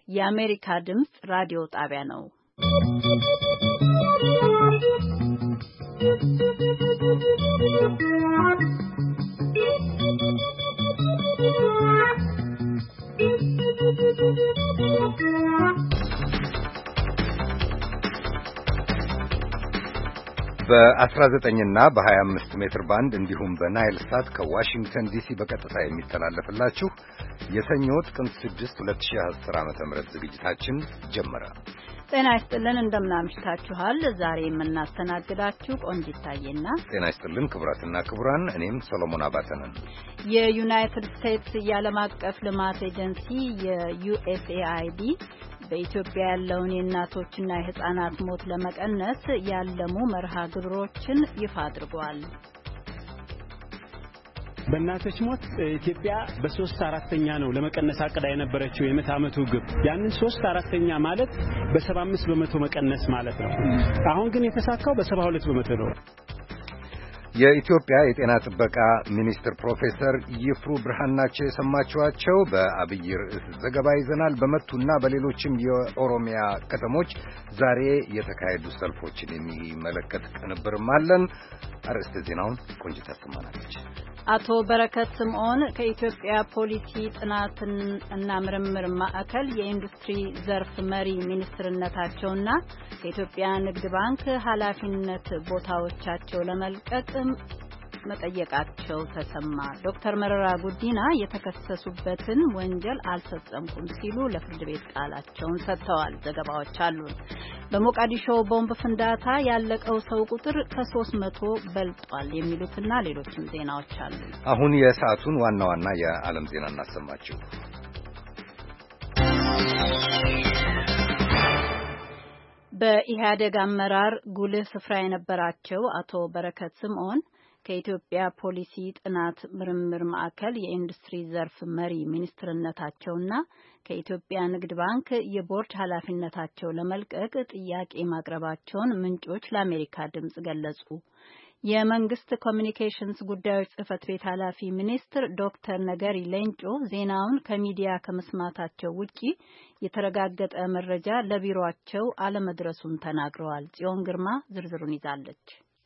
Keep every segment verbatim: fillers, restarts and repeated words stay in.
የአሜሪካ ድምጽ ራዲዮ ጣቢያ ነው። በአስራ ዘጠኝ እና በሀያ አምስት ሜትር ባንድ እንዲሁም በናይል ሳት ከዋሽንግተን ዲሲ በቀጥታ የሚተላለፍላችሁ የሰኞ ጥቅምት ስድስት ሁለት ሺህ አስር ዓመተ ምህረት ዝግጅታችን ጀመረ። ጤና ይስጥልን፣ እንደምናምሽታችኋል። ዛሬ የምናስተናግዳችሁ ቆንጂት ታዬና ጤና ይስጥልን ክቡራትና ክቡራን፣ እኔም ሰሎሞን አባተ ነን። የዩናይትድ ስቴትስ የዓለም አቀፍ ልማት ኤጀንሲ የዩኤስኤአይዲ በኢትዮጵያ ያለውን የእናቶችና የሕፃናት ሞት ለመቀነስ ያለሙ መርሃ ግብሮችን ይፋ አድርጓል። በእናቶች ሞት ኢትዮጵያ በሶስት አራተኛ ነው ለመቀነስ አቅዳ የነበረችው የመቶ ዓመቱ ግብ። ያንን ሶስት አራተኛ ማለት በሰባ አምስት በመቶ መቀነስ ማለት ነው። አሁን ግን የተሳካው በሰባ ሁለት በመቶ ነው። የኢትዮጵያ የጤና ጥበቃ ሚኒስትር ፕሮፌሰር ይፍሩ ብርሃን ናቸው የሰማችኋቸው። በአብይ ርዕስ ዘገባ ይዘናል። በመቱና በሌሎችም የኦሮሚያ ከተሞች ዛሬ የተካሄዱ ሰልፎችን የሚመለከት ቅንብርም አለን። አርዕስተ ዜናውን ቆንጂት ታሰማናለች። አቶ በረከት ስምዖን ከኢትዮጵያ ፖሊሲ ጥናትና ምርምር ማዕከል የኢንዱስትሪ ዘርፍ መሪ ሚኒስትርነታቸውና ከኢትዮጵያ ንግድ ባንክ ኃላፊነት ቦታዎቻቸው ለመልቀቅ መጠየቃቸው ተሰማ። ዶክተር መረራ ጉዲና የተከሰሱበትን ወንጀል አልፈጸምኩም ሲሉ ለፍርድ ቤት ቃላቸውን ሰጥተዋል። ዘገባዎች አሉን። በሞቃዲሾ ቦምብ ፍንዳታ ያለቀው ሰው ቁጥር ከሶስት መቶ በልጧል የሚሉትና ሌሎችም ዜናዎች አሉ። አሁን የሰዓቱን ዋና ዋና የዓለም ዜና እናሰማችሁ። በኢህአዴግ አመራር ጉልህ ስፍራ የነበራቸው አቶ በረከት ስምዖን ከኢትዮጵያ ፖሊሲ ጥናት ምርምር ማዕከል የኢንዱስትሪ ዘርፍ መሪ ሚኒስትርነታቸውና ከኢትዮጵያ ንግድ ባንክ የቦርድ ኃላፊነታቸው ለመልቀቅ ጥያቄ ማቅረባቸውን ምንጮች ለአሜሪካ ድምጽ ገለጹ። የመንግስት ኮሚኒኬሽንስ ጉዳዮች ጽህፈት ቤት ኃላፊ ሚኒስትር ዶክተር ነገሪ ሌንጮ ዜናውን ከሚዲያ ከመስማታቸው ውጪ የተረጋገጠ መረጃ ለቢሮአቸው አለመድረሱን ተናግረዋል። ጽዮን ግርማ ዝርዝሩን ይዛለች።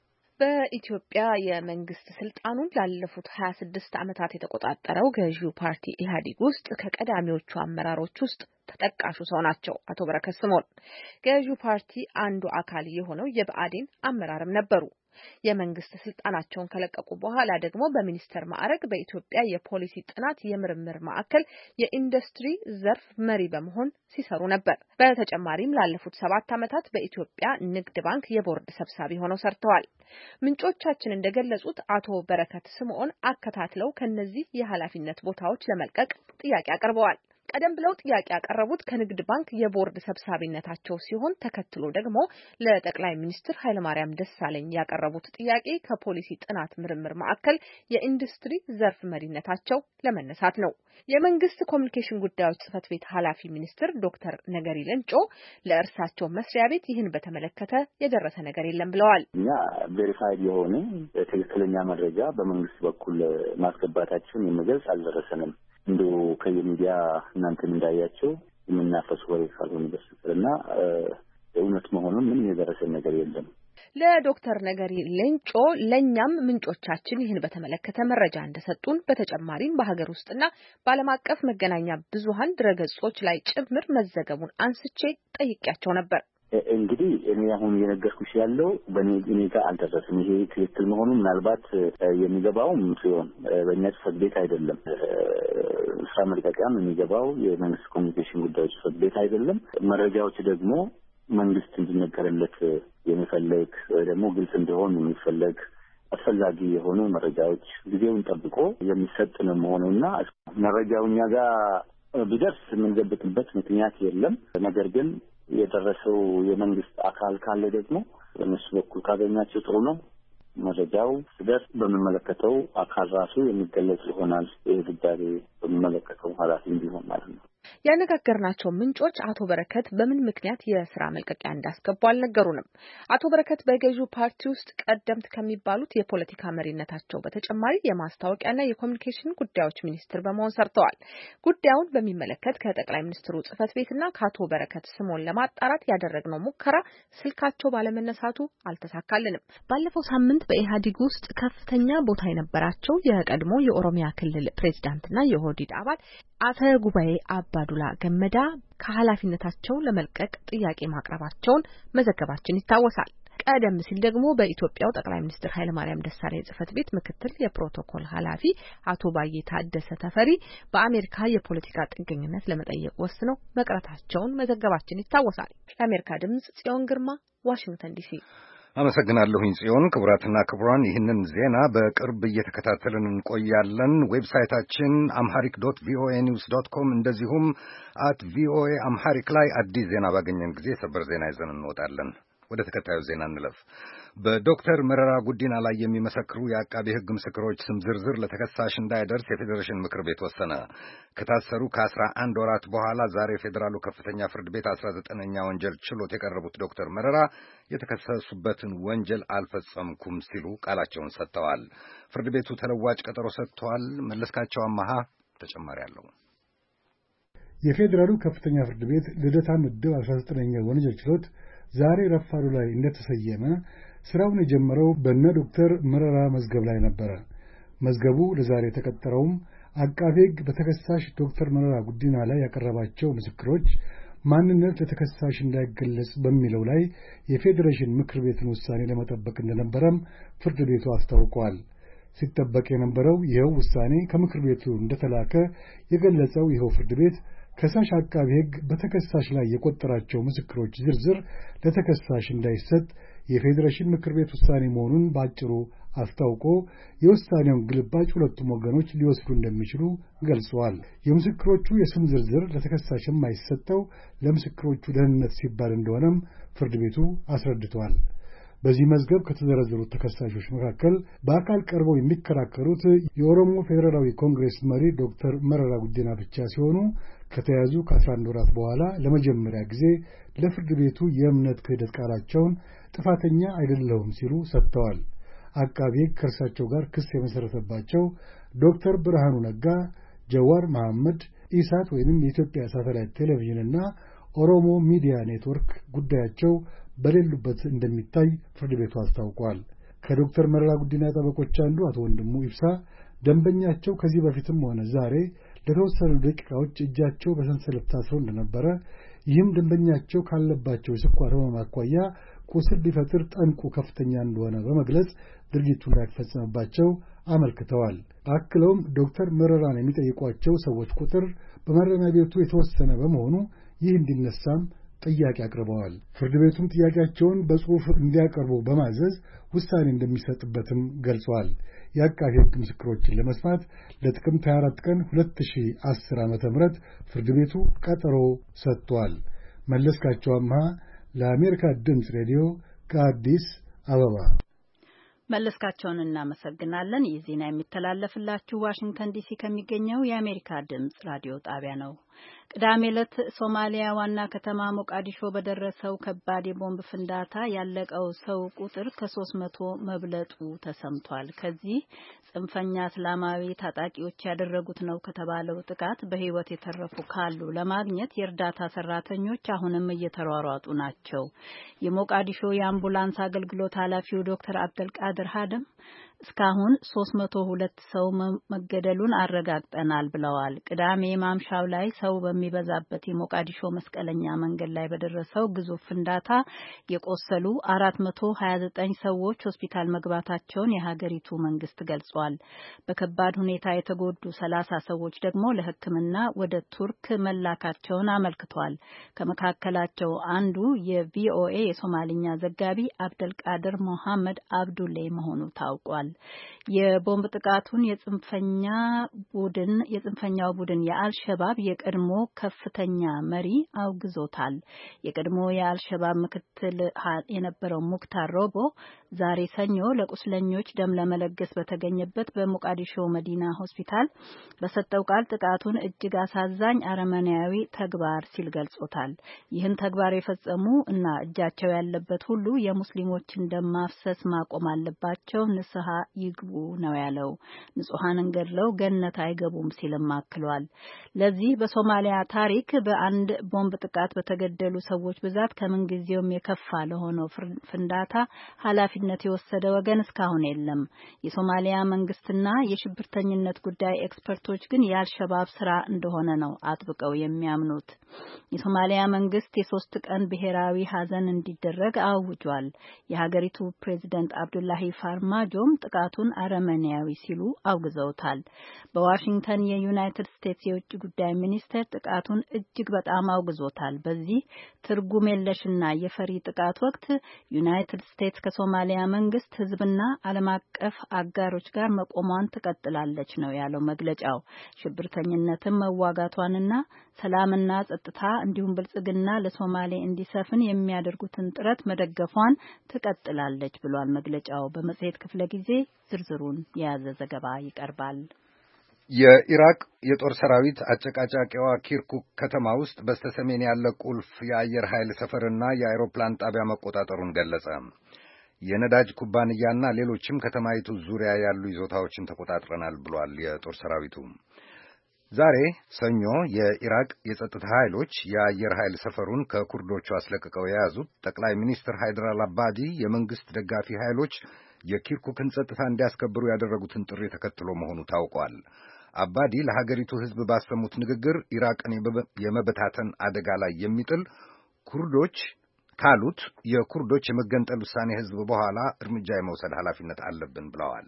በኢትዮጵያ የመንግስት ስልጣኑን ላለፉት ሀያ ስድስት ዓመታት የተቆጣጠረው ገዢው ፓርቲ ኢህአዴግ ውስጥ ከቀዳሚዎቹ አመራሮች ውስጥ ተጠቃሹ ሰው ናቸው አቶ በረከት ስምዖን። ገዢው ፓርቲ አንዱ አካል የሆነው የብአዴን አመራርም ነበሩ። የመንግስት ስልጣናቸውን ከለቀቁ በኋላ ደግሞ በሚኒስተር ማዕረግ በኢትዮጵያ የፖሊሲ ጥናት የምርምር ማዕከል የኢንዱስትሪ ዘርፍ መሪ በመሆን ሲሰሩ ነበር። በተጨማሪም ላለፉት ሰባት ዓመታት በኢትዮጵያ ንግድ ባንክ የቦርድ ሰብሳቢ ሆነው ሰርተዋል። ምንጮቻችን እንደገለጹት አቶ በረከት ስምዖን አከታትለው ከነዚህ የኃላፊነት ቦታዎች ለመልቀቅ ጥያቄ አቅርበዋል። ቀደም ብለው ጥያቄ ያቀረቡት ከንግድ ባንክ የቦርድ ሰብሳቢነታቸው ሲሆን ተከትሎ ደግሞ ለጠቅላይ ሚኒስትር ኃይለማርያም ደሳለኝ ያቀረቡት ጥያቄ ከፖሊሲ ጥናት ምርምር ማዕከል የኢንዱስትሪ ዘርፍ መሪነታቸው ለመነሳት ነው። የመንግስት ኮሚኒኬሽን ጉዳዮች ጽህፈት ቤት ኃላፊ ሚኒስትር ዶክተር ነገሪ ሌንጮ ለእርሳቸው መስሪያ ቤት ይህን በተመለከተ የደረሰ ነገር የለም ብለዋል። እኛ ቬሪፋይድ የሆነ ትክክለኛ መረጃ በመንግስት በኩል ማስገባታችን የሚገልጽ አልደረሰንም። እንዶ ከየሚዲያ እናንተ እንዳያቸው የምናፈሱ ወሬ ካልሆነ በስተቀርና እውነት መሆኑን ምን የደረሰ ነገር የለም። ለዶክተር ነገሪ ሌንጮ ለኛም ምንጮቻችን ይህን በተመለከተ መረጃ እንደሰጡን በተጨማሪም በሀገር ውስጥና በዓለም አቀፍ መገናኛ ብዙሃን ድረገጾች ላይ ጭምር መዘገቡን አንስቼ ጠይቄያቸው ነበር። እንግዲህ እኔ አሁን የነገርኩሽ ያለው በእኔ እኔ ጋር አልደረሰም። ይሄ ትክክል መሆኑን ምናልባት የሚገባውም ሲሆን በእኛ ጽሕፈት ቤት አይደለም። ስራ መልቀቂያም የሚገባው የመንግስት ኮሚኒኬሽን ጉዳዮች ጽሕፈት ቤት አይደለም። መረጃዎች ደግሞ መንግስት እንዲነገርለት የሚፈልግ ወይ ደግሞ ግልጽ እንዲሆን የሚፈልግ አስፈላጊ የሆኑ መረጃዎች ጊዜውን ጠብቆ የሚሰጥ ነው መሆኑና መረጃው እኛ ጋር ቢደርስ የምንዘብጥበት ምክንያት የለም። ነገር ግን የደረሰው የመንግስት አካል ካለ ደግሞ በእነሱ በኩል ካገኛቸው ጥሩ ነው። መረጃው ስደርስ በሚመለከተው አካል ራሱ የሚገለጽ ይሆናል። ይህ ጉዳይ በሚመለከተው ኃላፊ እንዲሆን ማለት ነው። ያነጋገርናቸው ምንጮች አቶ በረከት በምን ምክንያት የስራ መልቀቂያ እንዳስገቡ አልነገሩንም። አቶ በረከት በገዢው ፓርቲ ውስጥ ቀደምት ከሚባሉት የፖለቲካ መሪነታቸው በተጨማሪ የማስታወቂያና የኮሚኒኬሽን ጉዳዮች ሚኒስትር በመሆን ሰርተዋል። ጉዳዩን በሚመለከት ከጠቅላይ ሚኒስትሩ ጽህፈት ቤትና ከአቶ በረከት ስምኦን ለማጣራት ያደረግነው ሙከራ ስልካቸው ባለመነሳቱ አልተሳካልንም። ባለፈው ሳምንት በኢህአዴግ ውስጥ ከፍተኛ ቦታ የነበራቸው የቀድሞ የኦሮሚያ ክልል ፕሬዝዳንትና የኦህዴድ አባል አፈ ጉባኤ አባዱላ ገመዳ ከኃላፊነታቸው ለመልቀቅ ጥያቄ ማቅረባቸውን መዘገባችን ይታወሳል። ቀደም ሲል ደግሞ በኢትዮጵያው ጠቅላይ ሚኒስትር ኃይለማርያም ደሳለኝ ጽህፈት ቤት ምክትል የፕሮቶኮል ኃላፊ አቶ ባዬ ታደሰ ተፈሪ በአሜሪካ የፖለቲካ ጥገኝነት ለመጠየቅ ወስነው መቅረታቸውን መዘገባችን ይታወሳል። ለአሜሪካ ድምጽ ጽዮን ግርማ ዋሽንግተን ዲሲ። አመሰግናለሁኝ ጽዮን። ክቡራትና ክቡራን ይህንን ዜና በቅርብ እየተከታተልን እንቆያለን። ዌብሳይታችን አምሃሪክ ዶት ቪኦኤ ኒውስ ዶት ኮም እንደዚሁም አት ቪኦኤ አምሃሪክ ላይ አዲስ ዜና ባገኘን ጊዜ ሰበር ዜና ይዘን እንወጣለን። ወደ ተከታዩ ዜና እንለፍ። በዶክተር መረራ ጉዲና ላይ የሚመሰክሩ የአቃቤ ሕግ ምስክሮች ስም ዝርዝር ለተከሳሽ እንዳይደርስ የፌዴሬሽን ምክር ቤት ወሰነ። ከታሰሩ ከአስራ አንድ ወራት በኋላ ዛሬ ፌዴራሉ ከፍተኛ ፍርድ ቤት አስራ ዘጠነኛ ወንጀል ችሎት የቀረቡት ዶክተር መረራ የተከሰሱበትን ወንጀል አልፈጸምኩም ሲሉ ቃላቸውን ሰጥተዋል። ፍርድ ቤቱ ተለዋጭ ቀጠሮ ሰጥቷል። መለስካቸው አማሃ ተጨማሪ አለው። የፌዴራሉ ከፍተኛ ፍርድ ቤት ልደታ ምድብ አስራ ዘጠነኛ ወንጀል ችሎት ዛሬ ረፋዱ ላይ እንደተሰየመ ስራውን የጀመረው በእነ ዶክተር መረራ መዝገብ ላይ ነበረ። መዝገቡ ለዛሬ የተቀጠረውም አቃቤ ሕግ በተከሳሽ ዶክተር መረራ ጉዲና ላይ ያቀረባቸው ምስክሮች ማንነት ለተከሳሽ እንዳይገለጽ በሚለው ላይ የፌዴሬሽን ምክር ቤትን ውሳኔ ለመጠበቅ እንደነበረም ፍርድ ቤቱ አስታውቋል። ሲጠበቅ የነበረው ይኸው ውሳኔ ከምክር ቤቱ እንደተላከ የገለጸው ይኸው ፍርድ ቤት ከሳሽ አቃቤ ሕግ በተከሳሽ ላይ የቆጠራቸው ምስክሮች ዝርዝር ለተከሳሽ እንዳይሰጥ የፌዴሬሽን ምክር ቤት ውሳኔ መሆኑን ባጭሩ አስታውቆ የውሳኔውን ግልባጭ ሁለቱም ወገኖች ሊወስዱ እንደሚችሉ ገልጸዋል። የምስክሮቹ የስም ዝርዝር ለተከሳሽ የማይሰጠው ለምስክሮቹ ደህንነት ሲባል እንደሆነም ፍርድ ቤቱ አስረድቷል። በዚህ መዝገብ ከተዘረዘሩት ተከሳሾች መካከል በአካል ቀርበው የሚከራከሩት የኦሮሞ ፌዴራላዊ ኮንግሬስ መሪ ዶክተር መረራ ጉዲና ብቻ ሲሆኑ ከተያዙ ከአስራ አንድ ወራት በኋላ ለመጀመሪያ ጊዜ ለፍርድ ቤቱ የእምነት ክህደት ቃላቸውን ጥፋተኛ አይደለሁም ሲሉ ሰጥተዋል። አቃቤ ሕግ ከእርሳቸው ጋር ክስ የመሰረተባቸው ዶክተር ብርሃኑ ነጋ፣ ጀዋር መሐመድ፣ ኢሳት ወይንም የኢትዮጵያ ሳተላይት ቴሌቪዥንና ኦሮሞ ሚዲያ ኔትወርክ ጉዳያቸው በሌሉበት እንደሚታይ ፍርድ ቤቱ አስታውቋል። ከዶክተር መረራ ጉዲና ጠበቆች አንዱ አቶ ወንድሙ ኢብሳ ደንበኛቸው ከዚህ በፊትም ሆነ ዛሬ ለተወሰኑ ደቂቃዎች እጃቸው በሰንሰለት ታስሮ እንደነበረ፣ ይህም ደንበኛቸው ካለባቸው የስኳር ህመም አኳያ ቁስል ቢፈጥር ጠንቁ ከፍተኛ እንደሆነ በመግለጽ ድርጊቱ እንዳይፈጸምባቸው አመልክተዋል። አክለውም ዶክተር መረራን የሚጠይቋቸው ሰዎች ቁጥር በማረሚያ ቤቱ የተወሰነ በመሆኑ ይህ እንዲነሳም ጥያቄ አቅርበዋል። ፍርድ ቤቱም ጥያቄያቸውን በጽሑፍ እንዲያቀርቡ በማዘዝ ውሳኔ እንደሚሰጥበትም ገልጸዋል። የአቃቤ ሕግ ምስክሮችን ለመስማት ለጥቅምት ሃያ አራት ቀን ሁለት ሺህ አስር ዓመተ ምህረት ፍርድ ቤቱ ቀጠሮ ሰጥቷል። መለስካቸው አምሃ ለአሜሪካ ድምፅ ሬዲዮ ከአዲስ አበባ። መለስካቸውን እናመሰግናለን። ይህ ዜና የሚተላለፍላችሁ ዋሽንግተን ዲሲ ከሚገኘው የአሜሪካ ድምፅ ራዲዮ ጣቢያ ነው። ቅዳሜ ዕለት ሶማሊያ ዋና ከተማ ሞቃዲሾ በደረሰው ከባድ የቦምብ ፍንዳታ ያለቀው ሰው ቁጥር ከሶስት መቶ መብለጡ ተሰምቷል። ከዚህ ጽንፈኛ እስላማዊ ታጣቂዎች ያደረጉት ነው ከተባለው ጥቃት በሕይወት የተረፉ ካሉ ለማግኘት የእርዳታ ሰራተኞች አሁንም እየተሯሯጡ ናቸው። የሞቃዲሾ የአምቡላንስ አገልግሎት ኃላፊው ዶክተር አብደልቃድር ሀደም እስካሁን ሶስት መቶ ሁለት ሰው መገደሉን አረጋግጠናል ብለዋል። ቅዳሜ ማምሻው ላይ ሰው በሚበዛበት የሞቃዲሾ መስቀለኛ መንገድ ላይ በደረሰው ግዙፍ ፍንዳታ የቆሰሉ አራት መቶ ሀያ ዘጠኝ ሰዎች ሆስፒታል መግባታቸውን የሀገሪቱ መንግስት ገልጿል። በከባድ ሁኔታ የተጎዱ ሰላሳ ሰዎች ደግሞ ለሕክምና ወደ ቱርክ መላካቸውን አመልክቷል። ከመካከላቸው አንዱ የቪኦኤ የሶማሊኛ ዘጋቢ አብደልቃድር መሐመድ አብዱሌ መሆኑ ታውቋል። የቦምብ ጥቃቱን የጽንፈኛ ቡድን የጽንፈኛው ቡድን የአልሸባብ የቀድሞ ከፍተኛ መሪ አውግዞታል። የቀድሞ የአልሸባብ ምክትል የነበረው ሙክታር ሮቦ ዛሬ ሰኞ ለቁስለኞች ደም ለመለገስ በተገኘበት በሞቃዲሾ መዲና ሆስፒታል በሰጠው ቃል ጥቃቱን እጅግ አሳዛኝ አረመኔያዊ ተግባር ሲል ገልጾታል። ይህን ተግባር የፈጸሙ እና እጃቸው ያለበት ሁሉ የሙስሊሞችን ደም ማፍሰስ ማቆም አለባቸው፣ ንስሐ ይግቡ ነው ያለው። ንጹሃንን ገድለው ገነት አይገቡም ሲልም አክሏል። ለዚህ በሶማሊያ ታሪክ በአንድ ቦምብ ጥቃት በተገደሉ ሰዎች ብዛት ከምን ጊዜውም የከፋ ለሆነው ፍንዳታ ኃላፊነት የወሰደ ወገን እስካሁን የለም። የሶማሊያ መንግስትና የሽብርተኝነት ጉዳይ ኤክስፐርቶች ግን የአልሸባብ ስራ እንደሆነ ነው አጥብቀው የሚያምኑት። የሶማሊያ መንግስት የሶስት ቀን ብሔራዊ ሀዘን እንዲደረግ አውጇል። የሀገሪቱ ፕሬዚደንት አብዱላሂ ፋርማጆም ጥቃቱን አረመኔያዊ ሲሉ አውግዘውታል። በዋሽንግተን የዩናይትድ ስቴትስ የውጭ ጉዳይ ሚኒስቴር ጥቃቱን እጅግ በጣም አውግዞታል። በዚህ ትርጉም የለሽና የፈሪ ጥቃት ወቅት ዩናይትድ ስቴትስ ከሶማሊያ መንግስት ህዝብና ዓለም አቀፍ አጋሮች ጋር መቆሟን ትቀጥላለች ነው ያለው መግለጫው። ሽብርተኝነትን መዋጋቷንና ሰላምና ጸጥታ እንዲሁም ብልጽግና ለሶማሌ እንዲሰፍን የሚያደርጉትን ጥረት መደገፏን ትቀጥላለች ብሏል መግለጫው። በመጽሔት ክፍለ ጊዜ ዝርዝሩን የያዘ ዘገባ ይቀርባል። የኢራቅ የጦር ሰራዊት አጨቃጫቂዋ ኪርኩክ ከተማ ውስጥ በስተሰሜን ያለ ቁልፍ የአየር ኃይል ሰፈርና የአውሮፕላን ጣቢያ መቆጣጠሩን ገለጸ። የነዳጅ ኩባንያና ሌሎችም ከተማይቱ ዙሪያ ያሉ ይዞታዎችን ተቆጣጥረናል ብሏል የጦር ሰራዊቱ። ዛሬ ሰኞ የኢራቅ የጸጥታ ኃይሎች የአየር ኃይል ሰፈሩን ከኩርዶቹ አስለቅቀው የያዙት ጠቅላይ ሚኒስትር ሃይደር አልአባዲ የመንግስት ደጋፊ ኃይሎች የኪርኩክን ጸጥታ እንዲያስከብሩ ያደረጉትን ጥሪ ተከትሎ መሆኑ ታውቋል። አባዲ ለሀገሪቱ ሕዝብ ባሰሙት ንግግር ኢራቅን የመበታተን አደጋ ላይ የሚጥል ኩርዶች ካሉት የኩርዶች የመገንጠል ውሳኔ ሕዝብ በኋላ እርምጃ የመውሰድ ኃላፊነት አለብን ብለዋል።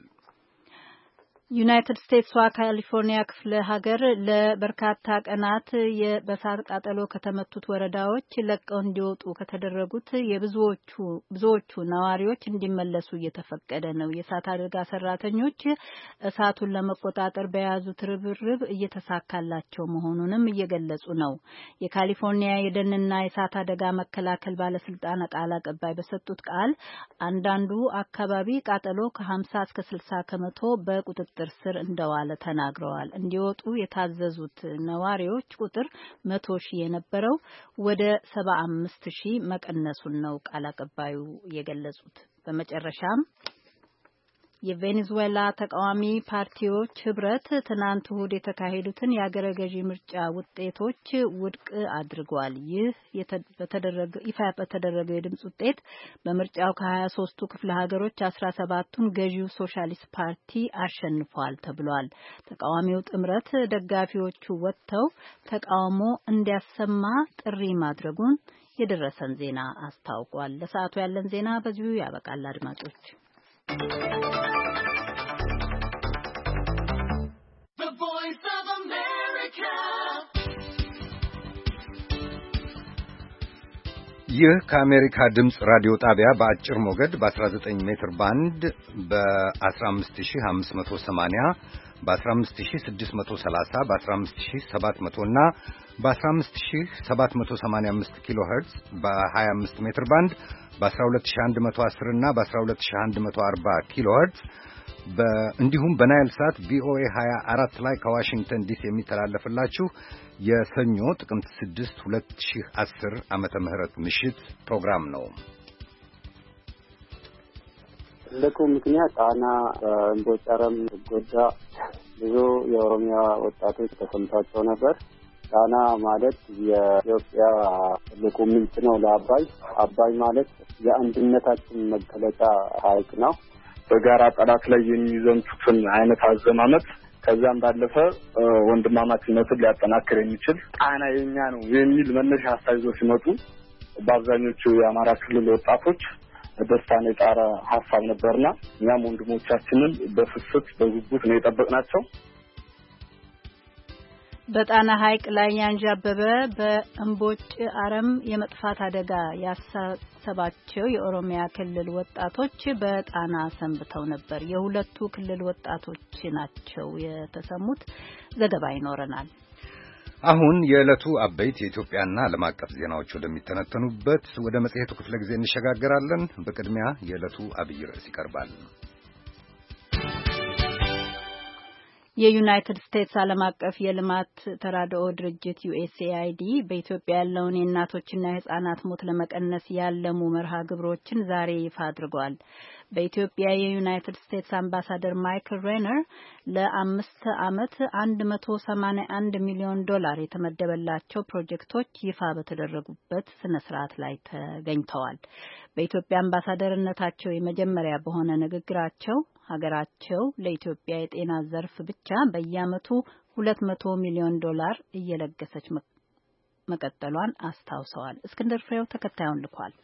ዩናይትድ ስቴትስዋ ካሊፎርኒያ ክፍለ ሀገር ለበርካታ ቀናት በእሳት ቃጠሎ ከተመቱት ወረዳዎች ለቀው እንዲወጡ ከተደረጉት የብዙዎቹ ብዙዎቹ ነዋሪዎች እንዲመለሱ እየተፈቀደ ነው። የእሳት አደጋ ሰራተኞች እሳቱን ለመቆጣጠር በያዙት ርብርብ እየተሳካላቸው መሆኑንም እየገለጹ ነው። የካሊፎርኒያ የደንና የእሳት አደጋ መከላከል ባለስልጣን ቃል አቀባይ በሰጡት ቃል አንዳንዱ አካባቢ ቃጠሎ ከሀምሳ እስከ ስልሳ ከመቶ በቁጥጥር ስር እንደዋለ ተናግረዋል። እንዲወጡ የታዘዙት ነዋሪዎች ቁጥር መቶ ሺህ የነበረው ወደ ሰባ አምስት ሺህ መቀነሱን ነው ቃል አቀባዩ የገለጹት። በመጨረሻም የቬኔዙዌላ ተቃዋሚ ፓርቲዎች ህብረት ትናንት እሁድ የተካሄዱትን የአገረ ገዢ ምርጫ ውጤቶች ውድቅ አድርጓል። ይህ በተደረገ ይፋ በተደረገው የድምጽ ውጤት በምርጫው ከሀያ ሶስቱ ክፍለ ሀገሮች አስራ ሰባቱን ገዢው ሶሻሊስት ፓርቲ አሸንፏል ተብሏል። ተቃዋሚው ጥምረት ደጋፊዎቹ ወጥተው ተቃውሞ እንዲያሰማ ጥሪ ማድረጉን የደረሰን ዜና አስታውቋል። ለሰዓቱ ያለን ዜና በዚሁ ያበቃል። አድማጮች ይህ ከአሜሪካ ድምፅ ራዲዮ ጣቢያ በአጭር ሞገድ በ19 ሜትር ባንድ በ15580 በ15630 በ15700 እና በ15785 ኪሎ ሄርትዝ በ25 ሜትር ባንድ በ12110 እና በ12140 ኪሎ ሄርትዝ እንዲሁም በናይል ሳት ቪኦኤ ሀያ አራት ላይ ከዋሽንግተን ዲሲ የሚተላለፍላችሁ የሰኞ ጥቅምት ስድስት ሁለት ሺህ አስር ዓመተ ምህረት ምሽት ፕሮግራም ነው። ትልቁ ምክንያት ጣና በእምቦጭ አረም ጎዳ ብዙ የኦሮሚያ ወጣቶች ተሰምቷቸው ነበር። ጣና ማለት የኢትዮጵያ ትልቁ ምንጭ ነው ለአባይ። አባይ ማለት የአንድነታችን መገለጫ ሐይቅ ነው። በጋራ ጠላት ላይ የሚዘምቱትን አይነት አዘማመት ከዛም ባለፈ ወንድማማችነትን ሊያጠናክር የሚችል ጣና የኛ ነው የሚል መነሻ ሀሳብ ይዘው ሲመጡ በአብዛኞቹ የአማራ ክልል ወጣቶች ደስታን የጣረ ሀሳብ ነበርና እኛም ወንድሞቻችንን በፍስት በጉጉት ነው የጠበቅናቸው። በጣና ሐይቅ ላይ ያንዣበበ በእምቦጭ አረም የመጥፋት አደጋ ያሳሰባቸው የኦሮሚያ ክልል ወጣቶች በጣና ሰንብተው ነበር። የሁለቱ ክልል ወጣቶች ናቸው የተሰሙት። ዘገባ ይኖረናል። አሁን የዕለቱ አበይት የኢትዮጵያና ዓለም አቀፍ ዜናዎች ወደሚተነተኑበት ወደ መጽሔቱ ክፍለ ጊዜ እንሸጋገራለን። በቅድሚያ የዕለቱ አብይ ርዕስ ይቀርባል። የዩናይትድ ስቴትስ ዓለም አቀፍ የልማት ተራድኦ ድርጅት ዩኤስኤአይዲ በኢትዮጵያ ያለውን የእናቶችና የሕፃናት ሞት ለመቀነስ ያለሙ መርሃ ግብሮችን ዛሬ ይፋ አድርጓል። በኢትዮጵያ የዩናይትድ ስቴትስ አምባሳደር ማይክል ሬነር ለአምስት ዓመት አንድ መቶ ሰማንያ አንድ ሚሊዮን ዶላር የተመደበላቸው ፕሮጀክቶች ይፋ በተደረጉበት ስነ ስርዓት ላይ ተገኝተዋል። በኢትዮጵያ አምባሳደርነታቸው የመጀመሪያ በሆነ ንግግራቸው ሀገራቸው ለኢትዮጵያ የጤና ዘርፍ ብቻ በየዓመቱ ሁለት መቶ ሚሊዮን ዶላር እየለገሰች መቀጠሏን አስታውሰዋል። እስክንድር ፍሬው ተከታዩን ልኳል።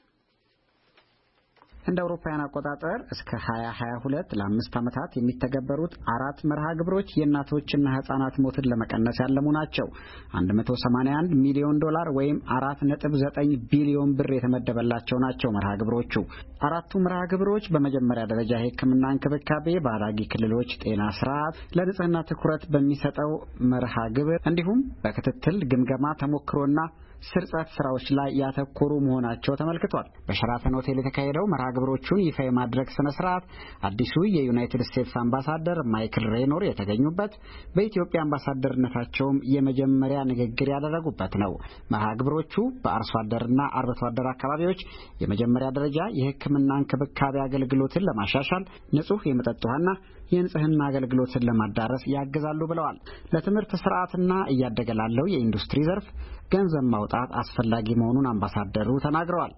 እንደ አውሮፓውያን አቆጣጠር እስከ ሀያ ሀያ ሁለት ለአምስት ዓመታት የሚተገበሩት አራት መርሃ ግብሮች የእናቶችና ህጻናት ሞትን ለመቀነስ ያለሙ ናቸው። አንድ መቶ ሰማንያ አንድ ሚሊዮን ዶላር ወይም አራት ነጥብ ዘጠኝ ቢሊዮን ብር የተመደበላቸው ናቸው መርሃ ግብሮቹ። አራቱ መርሃ ግብሮች በመጀመሪያ ደረጃ የሕክምና እንክብካቤ በአዳጊ ክልሎች ጤና ስርዓት፣ ለንጽህና ትኩረት በሚሰጠው መርሃ ግብር እንዲሁም በክትትል ግምገማ ተሞክሮና ስርጸት ስራዎች ላይ ያተኮሩ መሆናቸው ተመልክቷል። በሸራተን ሆቴል የተካሄደው መርሃ ግብሮቹን ይፋ የማድረግ ስነ ስርዓት አዲሱ የዩናይትድ ስቴትስ አምባሳደር ማይክል ሬኖር የተገኙበት፣ በኢትዮጵያ አምባሳደርነታቸውም የመጀመሪያ ንግግር ያደረጉበት ነው። መርሃ ግብሮቹ በአርሶ አደርና አርብቶ አደር አካባቢዎች የመጀመሪያ ደረጃ የሕክምና እንክብካቤ አገልግሎትን ለማሻሻል፣ ንጹህ የመጠጥ ውሃና የንጽህና አገልግሎትን ለማዳረስ ያግዛሉ ብለዋል። ለትምህርት ስርዓትና እያደገ ላለው የኢንዱስትሪ ዘርፍ ገንዘብ ማውጣት አስፈላጊ መሆኑን አምባሳደሩ ተናግረዋል።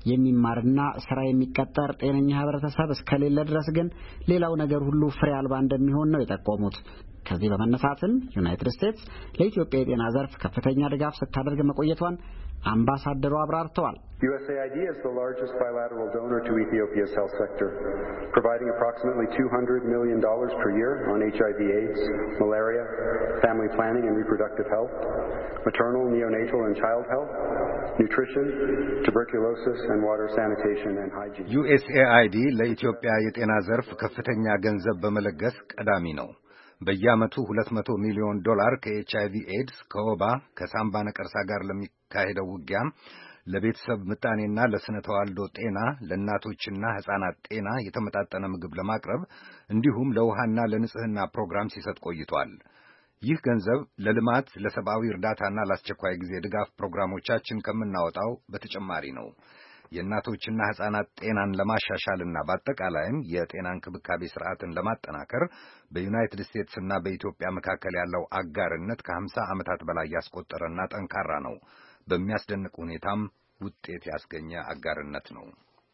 የሚማርና ስራ የሚቀጠር ጤነኛ ህብረተሰብ እስከሌለ ድረስ ግን ሌላው ነገር ሁሉ ፍሬ አልባ እንደሚሆን ነው የጠቆሙት። ከዚህ በመነሳትም ዩናይትድ ስቴትስ ለኢትዮጵያ የጤና ዘርፍ ከፍተኛ ድጋፍ ስታደርግ መቆየቷን አምባሳደሩ አብራርተዋል። U S A I D is the largest bilateral donor to Ethiopia's health sector, providing approximately two hundred million dollars per year on H I V AIDS, malaria, family planning and reproductive health, maternal, neonatal and child health, nutrition, tuberculosis and water sanitation and hygiene. U S A I D ለኢትዮጵያ የጤና ዘርፍ ከፍተኛ ገንዘብ በመለገስ ቀዳሚ ነው። በየዓመቱ ሁለት መቶ ሚሊዮን ዶላር ከኤች አይ ቪ ኤድስ፣ ከወባ፣ ከሳምባ ነቀርሳ ጋር ለሚካሄደው ውጊያ፣ ለቤተሰብ ምጣኔና ለስነ ተዋልዶ ጤና፣ ለእናቶችና ሕፃናት ጤና የተመጣጠነ ምግብ ለማቅረብ እንዲሁም ለውሃና ለንጽህና ፕሮግራም ሲሰጥ ቆይቷል። ይህ ገንዘብ ለልማት፣ ለሰብአዊ እርዳታና ለአስቸኳይ ጊዜ ድጋፍ ፕሮግራሞቻችን ከምናወጣው በተጨማሪ ነው። የእናቶችና ሕፃናት ጤናን ለማሻሻልና በአጠቃላይም የጤና እንክብካቤ ስርዓትን ለማጠናከር በዩናይትድ ስቴትስ እና በኢትዮጵያ መካከል ያለው አጋርነት ከሀምሳ ዓመታት በላይ ያስቆጠረና ጠንካራ ነው። በሚያስደንቅ ሁኔታም ውጤት ያስገኘ አጋርነት ነው።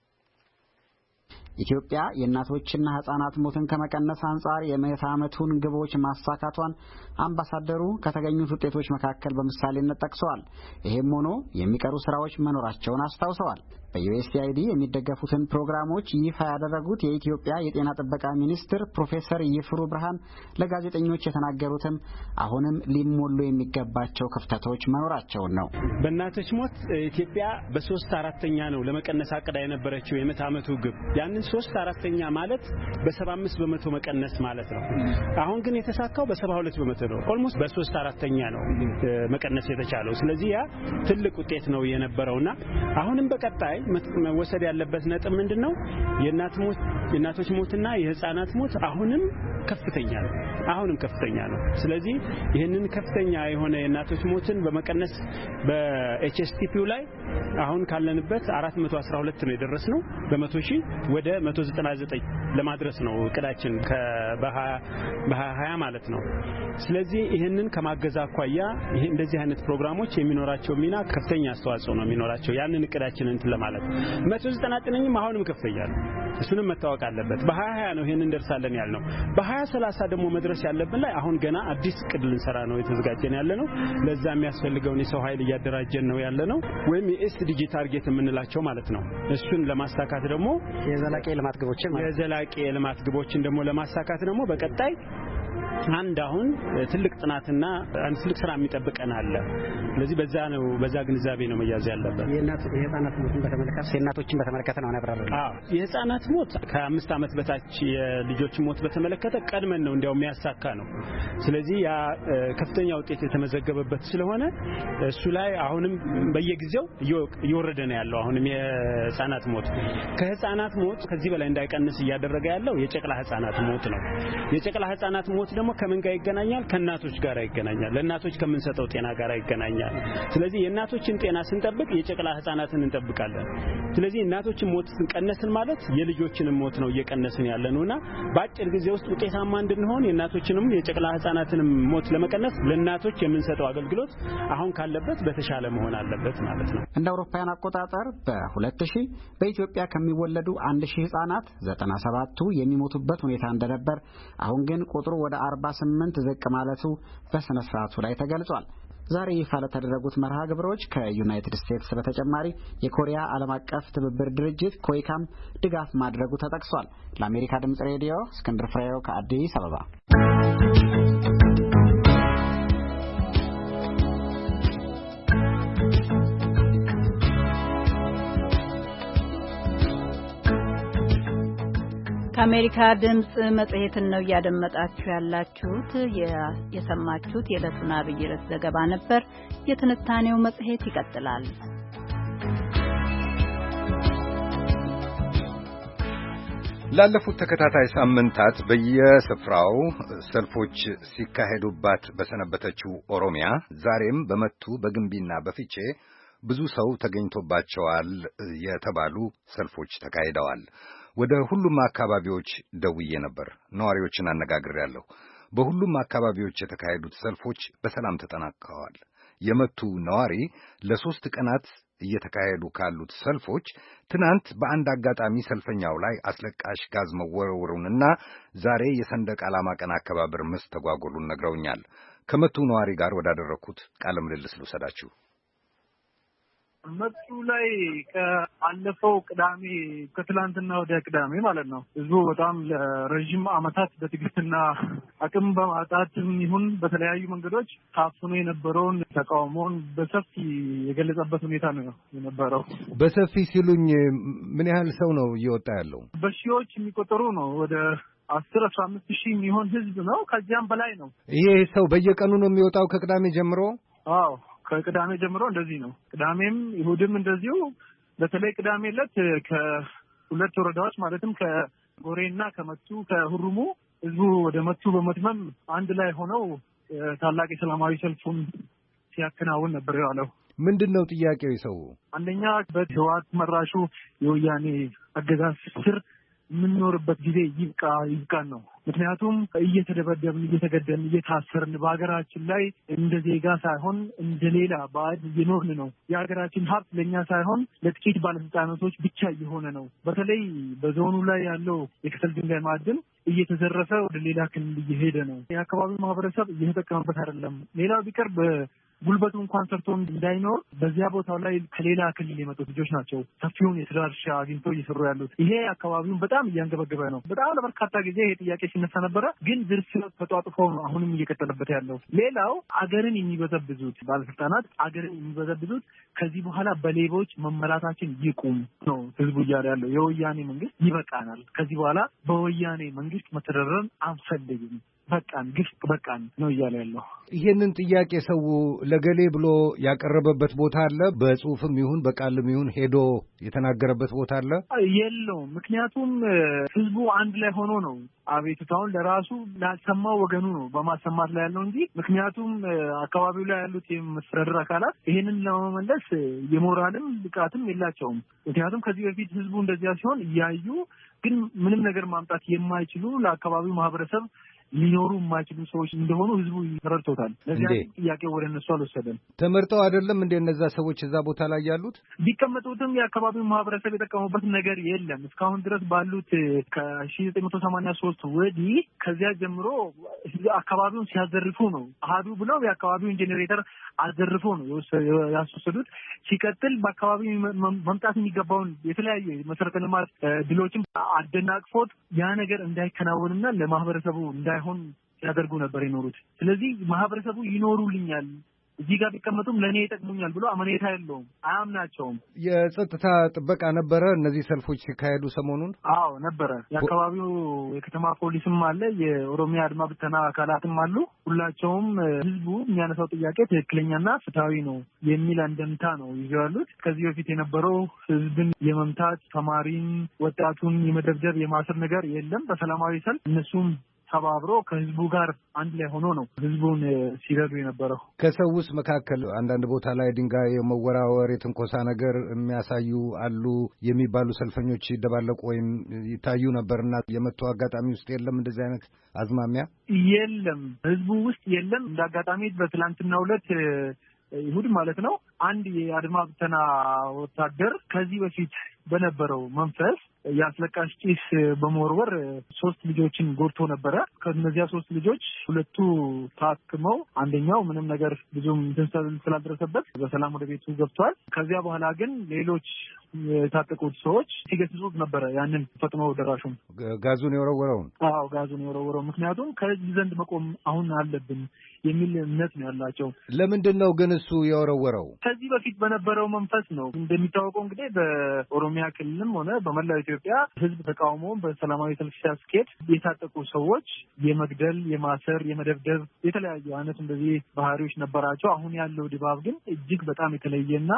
ኢትዮጵያ የእናቶችና ሕፃናት ሞትን ከመቀነስ አንጻር የምዕተ ዓመቱን ግቦች ማሳካቷን አምባሳደሩ ከተገኙት ውጤቶች መካከል በምሳሌነት ጠቅሰዋል። ይሄም ሆኖ የሚቀሩ ስራዎች መኖራቸውን አስታውሰዋል። በዩኤስኤአይዲ የሚደገፉትን ፕሮግራሞች ይፋ ያደረጉት የኢትዮጵያ የጤና ጥበቃ ሚኒስትር ፕሮፌሰር ይፍሩ ብርሃን ለጋዜጠኞች የተናገሩትም አሁንም ሊሞሉ የሚገባቸው ክፍተቶች መኖራቸውን ነው። በእናቶች ሞት ኢትዮጵያ በሶስት አራተኛ ነው ለመቀነስ አቅዳ የነበረችው የምዕተ ዓመቱ ግብ። ያንን ሶስት አራተኛ ማለት በሰባ አምስት በመቶ መቀነስ ማለት ነው። አሁን ግን የተሳካው በሰባ ሁለት በመቶ ነው። ኦልሞስት በሶስት አራተኛ ነው መቀነስ የተቻለው። ስለዚህ ያ ትልቅ ውጤት ነው የነበረውና አሁንም በቀጣይ መወሰድ ያለበት ነጥብ ምንድነው? የእናት ሞት የእናቶች ሞትና የሕፃናት ሞት አሁንም ከፍተኛ ነው። አሁንም ከፍተኛ ነው። ስለዚህ ይህንን ከፍተኛ የሆነ የእናቶች ሞትን በመቀነስ በኤችኤስቲፒው ላይ አሁን ካለንበት አራት መቶ አስራ ሁለት ነው የደረስነው በመቶ ሺህ ወደ መቶ ዘጠና ዘጠኝ ለማድረስ ነው እቅዳችን በ2020 ማለት ነው። ስለዚህ ይህንን ከማገዝ አኳያ ይሄ እንደዚህ አይነት ፕሮግራሞች የሚኖራቸው ሚና ከፍተኛ አስተዋጽኦ ነው የሚኖራቸው። ያንን እቅዳችንን እንትን ለማለት መቶ ዘጠና ዘጠኝም አሁንም ከፍተኛ ነው። እሱንም መታወቅ አለበት። በ2020 ነው ይሄንን እንደርሳለን ያልነው። በ20 ሰላሳ ደግሞ መድረስ ያለብን ላይ አሁን ገና አዲስ እቅድ ልንሰራ ነው የተዘጋጀን ያለነው። ለዛ የሚያስፈልገውን የሰው ኃይል እያደራጀን ነው ያለነው ወይም የኤስዲጂ ታርጌት የምንላቸው ማለት ነው። እሱን ለማሳካት ደግሞ የዘላቂ ልማት ግቦችን የዘላቂ ልማት ግቦችን ደግሞ ለማሳካት ደግሞ በቀጣይ አንድ አሁን ትልቅ ጥናትና አንድ ትልቅ ስራ የሚጠብቀን አለ። ስለዚህ በዛ ነው በዛ ግንዛቤ ነው መያዝ ያለበት። የእናት የህፃናት ሞትን በተመለከተ የእናቶችን በተመለከተ ነው ያብራራው። አዎ የህፃናት ሞት ከአምስት ዓመት በታች የልጆች ሞት በተመለከተ ቀድመን ነው እንዲያው የሚያሳካ ነው። ስለዚህ ያ ከፍተኛ ውጤት የተመዘገበበት ስለሆነ እሱ ላይ አሁንም በየጊዜው እየወረደ ነው ያለው። አሁንም የህፃናት ሞት ከህፃናት ሞት ከዚህ በላይ እንዳይቀንስ እያደረገ ያለው የጨቅላ ህፃናት ሞት ነው። የጨቅላ ህፃናት ሞት ደግሞ ከምን ጋር ይገናኛል? ከእናቶች ጋር ይገናኛል። ለእናቶች ከምንሰጠው ጤና ጋር ይገናኛል። ስለዚህ የእናቶችን ጤና ስንጠብቅ የጨቅላ ህፃናትን እንጠብቃለን። ስለዚህ እናቶችን ሞት ስንቀነስን ማለት የልጆችንም ሞት ነው እየቀነስን ያለነውና በአጭር ጊዜ ውስጥ ውጤታማ እንድንሆን የእናቶችንም የጨቅላ ህፃናትንም ሞት ለመቀነስ ለእናቶች የምንሰጠው አገልግሎት አሁን ካለበት በተሻለ መሆን አለበት ማለት ነው። እንደ አውሮፓውያን አቆጣጠር በሁለት ሺህ በኢትዮጵያ ከሚወለዱ አንድ ሺህ ህፃናት ዘጠና ሰባቱ የሚሞቱበት ሁኔታ እንደነበር፣ አሁን ግን ቁጥሩ ወደ አርባ ስምንት ዝቅ ማለቱ በስነ ስርዓቱ ላይ ተገልጿል። ዛሬ ይፋ ለተደረጉት መርሃ ግብሮች ከዩናይትድ ስቴትስ በተጨማሪ የኮሪያ ዓለም አቀፍ ትብብር ድርጅት ኮይካም ድጋፍ ማድረጉ ተጠቅሷል። ለአሜሪካ ድምጽ ሬዲዮ እስክንድር ፍሬው ከአዲስ አበባ። ከአሜሪካ ድምጽ መጽሔትን ነው እያደመጣችሁ ያላችሁት። የሰማችሁት የዕለቱን አብይ ርዕስ ዘገባ ነበር። የትንታኔው መጽሔት ይቀጥላል። ላለፉት ተከታታይ ሳምንታት በየስፍራው ሰልፎች ሲካሄዱባት በሰነበተችው ኦሮሚያ ዛሬም በመቱ በግንቢና በፊቼ ብዙ ሰው ተገኝቶባቸዋል የተባሉ ሰልፎች ተካሂደዋል። ወደ ሁሉም አካባቢዎች ደውዬ ነበር። ነዋሪዎችን አነጋግሬያለሁ። በሁሉም አካባቢዎች የተካሄዱት ሰልፎች በሰላም ተጠናቀዋል። የመቱ ነዋሪ ለሶስት ቀናት እየተካሄዱ ካሉት ሰልፎች ትናንት በአንድ አጋጣሚ ሰልፈኛው ላይ አስለቃሽ ጋዝ መወረወሩንና ዛሬ የሰንደቅ ዓላማ ቀን አከባበር መስተጓጎሉን ነግረውኛል። ከመቱ ነዋሪ ጋር ወዳደረኩት ቃለ ምልልስ ልውሰዳችሁ። መቱ ላይ ከአለፈው ቅዳሜ ከትላንትና ወደ ቅዳሜ ማለት ነው ህዝቡ በጣም ለረጅም ዓመታት በትግስትና አቅም በማጣትም ይሁን በተለያዩ መንገዶች ታፍኖ የነበረውን ተቃውሞን በሰፊ የገለጸበት ሁኔታ ነው የነበረው። በሰፊ ሲሉኝ ምን ያህል ሰው ነው እየወጣ ያለው? በሺዎች የሚቆጠሩ ነው። ወደ አስር አስራ አምስት ሺህ የሚሆን ህዝብ ነው። ከዚያም በላይ ነው። ይሄ ሰው በየቀኑ ነው የሚወጣው ከቅዳሜ ጀምሮ? አዎ ከቅዳሜ ጀምሮ እንደዚህ ነው። ቅዳሜም ይሁድም እንደዚሁ። በተለይ ቅዳሜ ዕለት ከሁለት ወረዳዎች ማለትም ከጎሬና ከመቱ ከሁሩሙ ህዝቡ ወደ መቱ በመትመም አንድ ላይ ሆነው ታላቅ የሰላማዊ ሰልፉን ሲያከናውን ነበር የዋለው። ምንድነው ጥያቄው? ሰው አንደኛ በህወሓት መራሹ የወያኔ አገዛዝ ስር የምንኖርበት ጊዜ ይብቃ ይብቃን ነው። ምክንያቱም እየተደበደብን እየተገደልን እየታሰርን በሀገራችን ላይ እንደ ዜጋ ሳይሆን እንደ ሌላ ባዕድ እየኖርን ነው። የሀገራችን ሀብት ለእኛ ሳይሆን ለጥቂት ባለስልጣናቶች ብቻ እየሆነ ነው። በተለይ በዞኑ ላይ ያለው የከሰል ድንጋይ ማዕድን እየተዘረፈ ወደ ሌላ ክልል እየሄደ ነው። የአካባቢው ማህበረሰብ እየተጠቀመበት አይደለም። ሌላው ቢቀር ጉልበቱ እንኳን ሰርቶ እንዳይኖር በዚያ ቦታው ላይ ከሌላ ክልል የመጡት ልጆች ናቸው ሰፊውን የስራ እርሻ አግኝተው እየሰሩ ያሉት። ይሄ አካባቢውን በጣም እያንገበገበ ነው። በጣም ለበርካታ ጊዜ ይሄ ጥያቄ ሲነሳ ነበረ፣ ግን ዝርፊያው ተጧጥፎ ነው አሁንም እየቀጠለበት ያለው። ሌላው አገርን የሚበዘብዙት ባለስልጣናት አገርን የሚበዘብዙት ከዚህ በኋላ በሌቦች መመላታችን ይቁም ነው ህዝቡ እያለ ያለው። የወያኔ መንግስት ይበቃናል፣ ከዚህ በኋላ በወያኔ መንግስት መተዳደርን አንፈልግም፣ በቃን ግፍ በቃን ነው እያለ ያለው። ይሄንን ጥያቄ ሰው ለገሌ ብሎ ያቀረበበት ቦታ አለ? በጽሁፍም ይሁን በቃልም ይሁን ሄዶ የተናገረበት ቦታ አለ? የለውም። ምክንያቱም ህዝቡ አንድ ላይ ሆኖ ነው አቤቱታውን ለራሱ ላሰማው ወገኑ ነው በማሰማት ላይ ያለው እንጂ ምክንያቱም አካባቢው ላይ ያሉት የመስተዳድር አካላት ይሄንን ለመመለስ የሞራልም ብቃትም የላቸውም። ምክንያቱም ከዚህ በፊት ህዝቡ እንደዚያ ሲሆን እያዩ ግን ምንም ነገር ማምጣት የማይችሉ ለአካባቢው ማህበረሰብ ሊኖሩ የማይችሉ ሰዎች እንደሆኑ ህዝቡ ተረድቶታል። ለዚህ ጥያቄ ወደ እነሱ አልወሰደም። ተመርጠው አይደለም እንደ እነዛ ሰዎች እዛ ቦታ ላይ ያሉት ቢቀመጡትም የአካባቢው ማህበረሰብ የጠቀሙበት ነገር የለም። እስካሁን ድረስ ባሉት ከሺህ ዘጠኝ መቶ ሰማንያ ሶስት ወዲህ ከዚያ ጀምሮ አካባቢውን ሲያዘርፉ ነው። አሃዱ ብለው የአካባቢውን ጄኔሬተር አዘርፎ ነው ያስወሰዱት። ሲቀጥል በአካባቢው መምጣት የሚገባውን የተለያዩ መሰረተ ልማት ድሎችን አደናቅፎት ያ ነገር እንዳይከናወንና ለማህበረሰቡ እንዳይሆን ያደርጉ ነበር የኖሩት። ስለዚህ ማህበረሰቡ ይኖሩልኛል እዚህ ጋር ቢቀመጡም ለኔ ይጠቅሙኛል ብሎ አመኔታ የለውም፣ አያምናቸውም። የጸጥታ ጥበቃ ነበረ እነዚህ ሰልፎች ሲካሄዱ ሰሞኑን? አዎ ነበረ። የአካባቢው የከተማ ፖሊስም አለ፣ የኦሮሚያ አድማ ብተና አካላትም አሉ። ሁላቸውም ህዝቡ የሚያነሳው ጥያቄ ትክክለኛና ፍትሃዊ ነው የሚል አንደምታ ነው ይዘው ያሉት። ከዚህ በፊት የነበረው ህዝብን የመምታት ተማሪን፣ ወጣቱን የመደብደብ የማሰር ነገር የለም። በሰላማዊ ሰልፍ እነሱም ተባብሮ ከህዝቡ ጋር አንድ ላይ ሆኖ ነው ህዝቡን ሲረዱ የነበረው። ከሰውስ መካከል አንዳንድ ቦታ ላይ ድንጋይ የመወራወር የትንኮሳ ነገር የሚያሳዩ አሉ የሚባሉ ሰልፈኞች ይደባለቁ ወይም ይታዩ ነበርና የመቶ አጋጣሚ ውስጥ የለም እንደዚህ አይነት አዝማሚያ? የለም፣ ህዝቡ ውስጥ የለም። እንደ አጋጣሚ በትላንትናው ዕለት ይሁድ ማለት ነው አንድ የአድማ ብተና ወታደር ከዚህ በፊት በነበረው መንፈስ የአስለቃሽ ጭስ በመወርወር ሶስት ልጆችን ጎድቶ ነበረ። ከነዚያ ሶስት ልጆች ሁለቱ ታክመው አንደኛው ምንም ነገር ብዙም ትንሰል ስላልደረሰበት በሰላም ወደ ቤቱ ገብቷል። ከዚያ በኋላ ግን ሌሎች የታጠቁት ሰዎች ሲገስጹት ነበረ ያንን ፈጥኖ ደራሹን ጋዙን የወረወረውን። አዎ ጋዙን የወረወረው ምክንያቱም ከዚህ ዘንድ መቆም አሁን አለብን የሚል እምነት ነው ያላቸው። ለምንድን ነው ግን እሱ የወረወረው? ከዚህ በፊት በነበረው መንፈስ ነው። እንደሚታወቀው እንግዲህ በኦሮሚያ ክልልም ሆነ በመላው ኢትዮጵያ ህዝብ ተቃውሞውን በሰላማዊ ሰልፍ ሲያስኬድ የታጠቁ ሰዎች የመግደል፣ የማሰር፣ የመደብደብ የተለያዩ አይነት እንደዚህ ባህሪዎች ነበራቸው። አሁን ያለው ድባብ ግን እጅግ በጣም የተለየና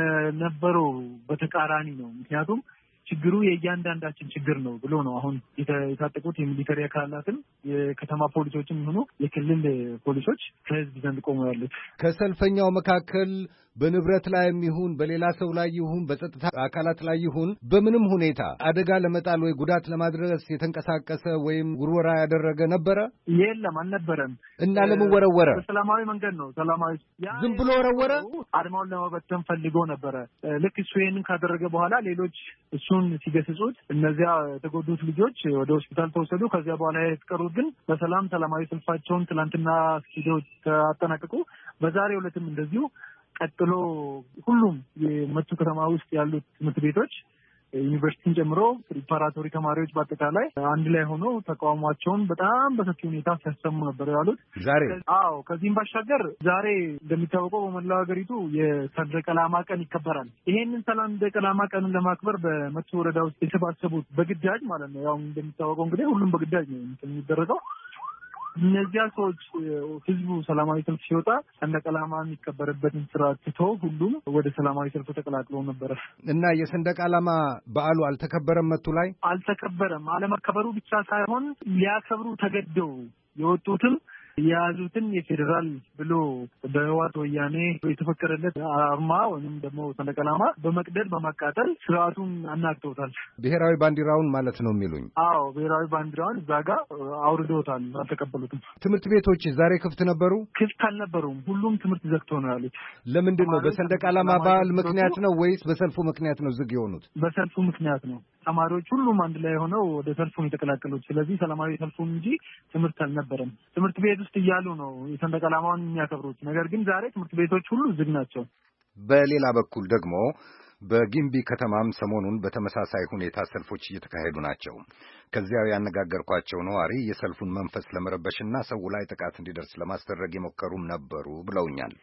ከነበረው በተቃራኒ ነው። ምክንያቱም ችግሩ የእያንዳንዳችን ችግር ነው ብሎ ነው አሁን የታጠቁት የሚሊተሪ አካላትም የከተማ ፖሊሶችም ሆኑ የክልል ፖሊሶች ከህዝብ ዘንድ ቆመው ያሉት። ከሰልፈኛው መካከል በንብረት ላይም ይሁን በሌላ ሰው ላይ ይሁን በጸጥታ አካላት ላይ ይሁን በምንም ሁኔታ አደጋ ለመጣል ወይ ጉዳት ለማድረስ የተንቀሳቀሰ ወይም ጉርወራ ያደረገ ነበረ? የለም፣ አልነበረም። እና ለምን ወረወረ? በሰላማዊ መንገድ ነው። ሰላማዊ ዝም ብሎ ወረወረ። አድማውን ለመበተን ፈልጎ ነበረ። ልክ እሱ ይሄንን ካደረገ በኋላ ሌሎች እሱን ሲገስጹት እነዚያ የተጎዱት ልጆች ወደ ሆስፒታል ተወሰዱ። ከዚያ በኋላ የተቀሩት ግን በሰላም ሰላማዊ ሰልፋቸውን ትላንትና ሂደው አጠናቀቁ። በዛሬው ዕለትም እንደዚሁ ቀጥሎ ሁሉም የመቱ ከተማ ውስጥ ያሉት ትምህርት ቤቶች ዩኒቨርሲቲን ጨምሮ ፕሪፓራቶሪ ተማሪዎች በአጠቃላይ አንድ ላይ ሆኖ ተቃውሟቸውን በጣም በሰፊ ሁኔታ ሲያሰሙ ነበር ያሉት ዛሬ። አዎ ከዚህም ባሻገር ዛሬ እንደሚታወቀው በመላው ሀገሪቱ የሰንደቅ ዓላማ ቀን ይከበራል። ይሄንን ሰንደቅ ዓላማ ቀንን ለማክበር በመቱ ወረዳ ውስጥ የተሰባሰቡት በግዳጅ ማለት ነው። ያው እንደሚታወቀው እንግዲህ ሁሉም በግዳጅ ነው የሚደረገው። እነዚያ ሰዎች ህዝቡ ሰላማዊ ሰልፍ ሲወጣ ሰንደቅ ዓላማ የሚከበርበትን ስርዓት ትቶ ሁሉም ወደ ሰላማዊ ሰልፍ ተቀላቅለው ነበረ እና የሰንደቅ ዓላማ በዓሉ አልተከበረም። መቱ ላይ አልተከበረም። አለመከበሩ ብቻ ሳይሆን ሊያከብሩ ተገደው የወጡትም የያዙትን የፌዴራል ብሎ በህወሓት ወያኔ የተፈቀደለት አርማ ወይም ደግሞ ሰንደቅ ዓላማ በመቅደድ በማቃጠል ስርዓቱን አናግተውታል። ብሔራዊ ባንዲራውን ማለት ነው የሚሉኝ? አዎ ብሔራዊ ባንዲራውን እዛ ጋር አውርደውታል፣ አልተቀበሉትም። ትምህርት ቤቶች ዛሬ ክፍት ነበሩ? ክፍት አልነበሩም። ሁሉም ትምህርት ዘግተው ነው ያሉት። ለምንድን ነው? በሰንደቅ ዓላማ በዓል ምክንያት ነው ወይስ በሰልፉ ምክንያት ነው ዝግ የሆኑት? በሰልፉ ምክንያት ነው። ተማሪዎች ሁሉም አንድ ላይ ሆነው ወደ ሰልፉን የተቀላቀሉት። ስለዚህ ሰላማዊ ሰልፉን እንጂ ትምህርት አልነበረም። ትምህርት ቤት ውስጥ እያሉ ነው የሰንደቅ ዓላማውን የሚያከብሩት። ነገር ግን ዛሬ ትምህርት ቤቶች ሁሉ ዝግ ናቸው። በሌላ በኩል ደግሞ በጊምቢ ከተማም ሰሞኑን በተመሳሳይ ሁኔታ ሰልፎች እየተካሄዱ ናቸው። ከዚያው ያነጋገርኳቸው ነዋሪ የሰልፉን መንፈስ ለመረበሽና ሰው ላይ ጥቃት እንዲደርስ ለማስደረግ የሞከሩም ነበሩ ብለውኛል።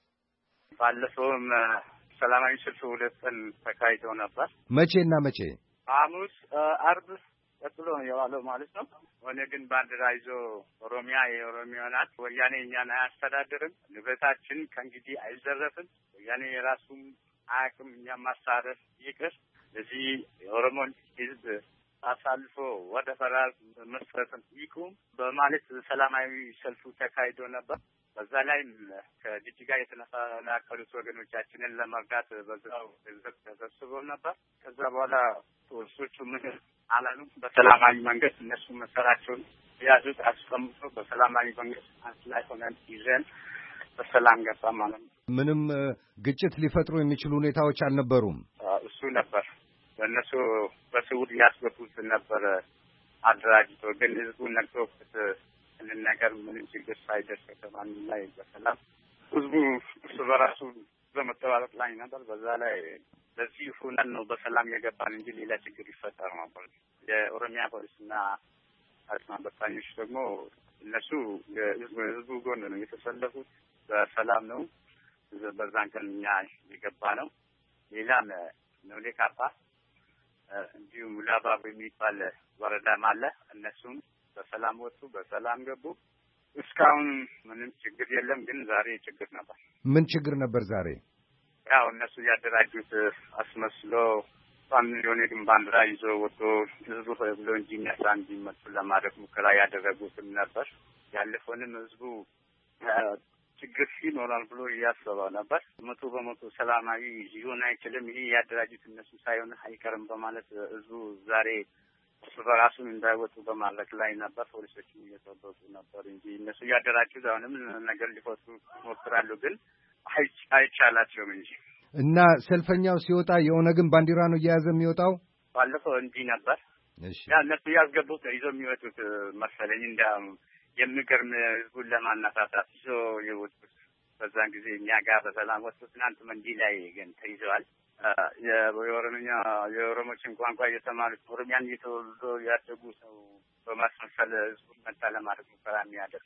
ባለፈውም ሰላማዊ ሰልፍ ሁለት ቀን ተካሂደው ነበር። መቼና መቼ? ሐሙስ፣ አርብ ቀጥሎ ነው የዋለው ማለት ነው። ሆነ ግን ባንዲራ ይዞ ኦሮሚያ የኦሮሚያ ናት፣ ወያኔ እኛን አያስተዳድርም፣ ንብረታችን ከእንግዲህ አይዘረፍም፣ ወያኔ የራሱም አያውቅም፣ እኛም ማሳረፍ ይቅር፣ ለዚህ የኦሮሞን ሕዝብ አሳልፎ ወደ ፈራር መስጠት ይቁም በማለት ሰላማዊ ሰልፉ ተካሂዶ ነበር። በዛ ላይም ከጅጅጋ የተፈናቀሉት ወገኖቻችንን ለመርዳት በዛው ህዝብ ተሰብስበው ነበር። ከዛ በኋላ ፖሊሶቹ ምን አላሉ፣ በሰላማዊ መንገድ እነሱ መሰራቸውን የያዙት አስቀምጦ በሰላማዊ መንገድ አንድ ላይ ሆነን ይዘን በሰላም ገባ ማለት ነው። ምንም ግጭት ሊፈጥሩ የሚችሉ ሁኔታዎች አልነበሩም። እሱ ነበር በእነሱ በስውር ያስገቡት ነበር አደራጅቶ፣ ግን ህዝቡ ነግቶበት ነገር ምንም ችግር ሳይደርስ ከተማን ላይ በሰላም ህዝቡ እርስ በራሱ በመጠባበቅ ላይ ነበር። በዛ ላይ ለዚህ ሁነን ነው በሰላም የገባን እንጂ ሌላ ችግር ይፈጠር ነበር። የኦሮሚያ ፖሊስና አድማ በታኞች ደግሞ እነሱ ህዝቡ ጎን ነው የተሰለፉት። በሰላም ነው በዛን ቀን እኛ የገባ ነው። ሌላም ነው ለካፓ እንዲሁም ሙላባ በሚባል ወረዳም አለ። እነሱም በሰላም ወጡ፣ በሰላም ገቡ። እስካሁን ምንም ችግር የለም። ግን ዛሬ ችግር ነበር። ምን ችግር ነበር ዛሬ? ያው እነሱ ያደራጁት አስመስሎ ፋሚሊዮን ግን ባንዲራ ይዞ ወጥቶ ህዝቡ ብሎ እንጂ የሚያሳ እንዲመጡ ለማድረግ ሙከራ ያደረጉትም ነበር። ያለፈውንም ህዝቡ ችግር ይኖራል ብሎ ያሰበው ነበር። መቶ በመቶ ሰላማዊ ሊሆን አይችልም፣ ይሄ ያደራጁት እነሱ ሳይሆን አይቀርም በማለት ህዝቡ ዛሬ በራሱን እንዳይወጡ በማለት ላይ ነበር። ፖሊሶችም እየተወጡ ነበር እንጂ እነሱ ያደራጁት አሁንም ነገር ሊፈቱ ይሞክራሉ፣ ግን አይቻላቸውም እንጂ። እና ሰልፈኛው ሲወጣ የኦነግን ባንዲራ ነው እየያዘ የሚወጣው? ባለፈው እንዲህ ነበር። እሺ ያ እነሱ ያስገቡት ይዘው የሚወጡት መሰለኝ። እንደ የሚገርም ህዝቡን ለማነሳሳት ይዞ የወጡት በዛን ጊዜ እኛ ጋር በሰላም ወጡ። ትናንት መንዲ ላይ ግን ተይዘዋል። የኦሮምኛ የኦሮሞችን ቋንቋ እየተማሩት ኦሮሚያን እየተወልዶ ያደጉ ሰው በማስመሰል ህዝቡን መጣ ለማድረግ ሙከራ የሚያደርግ።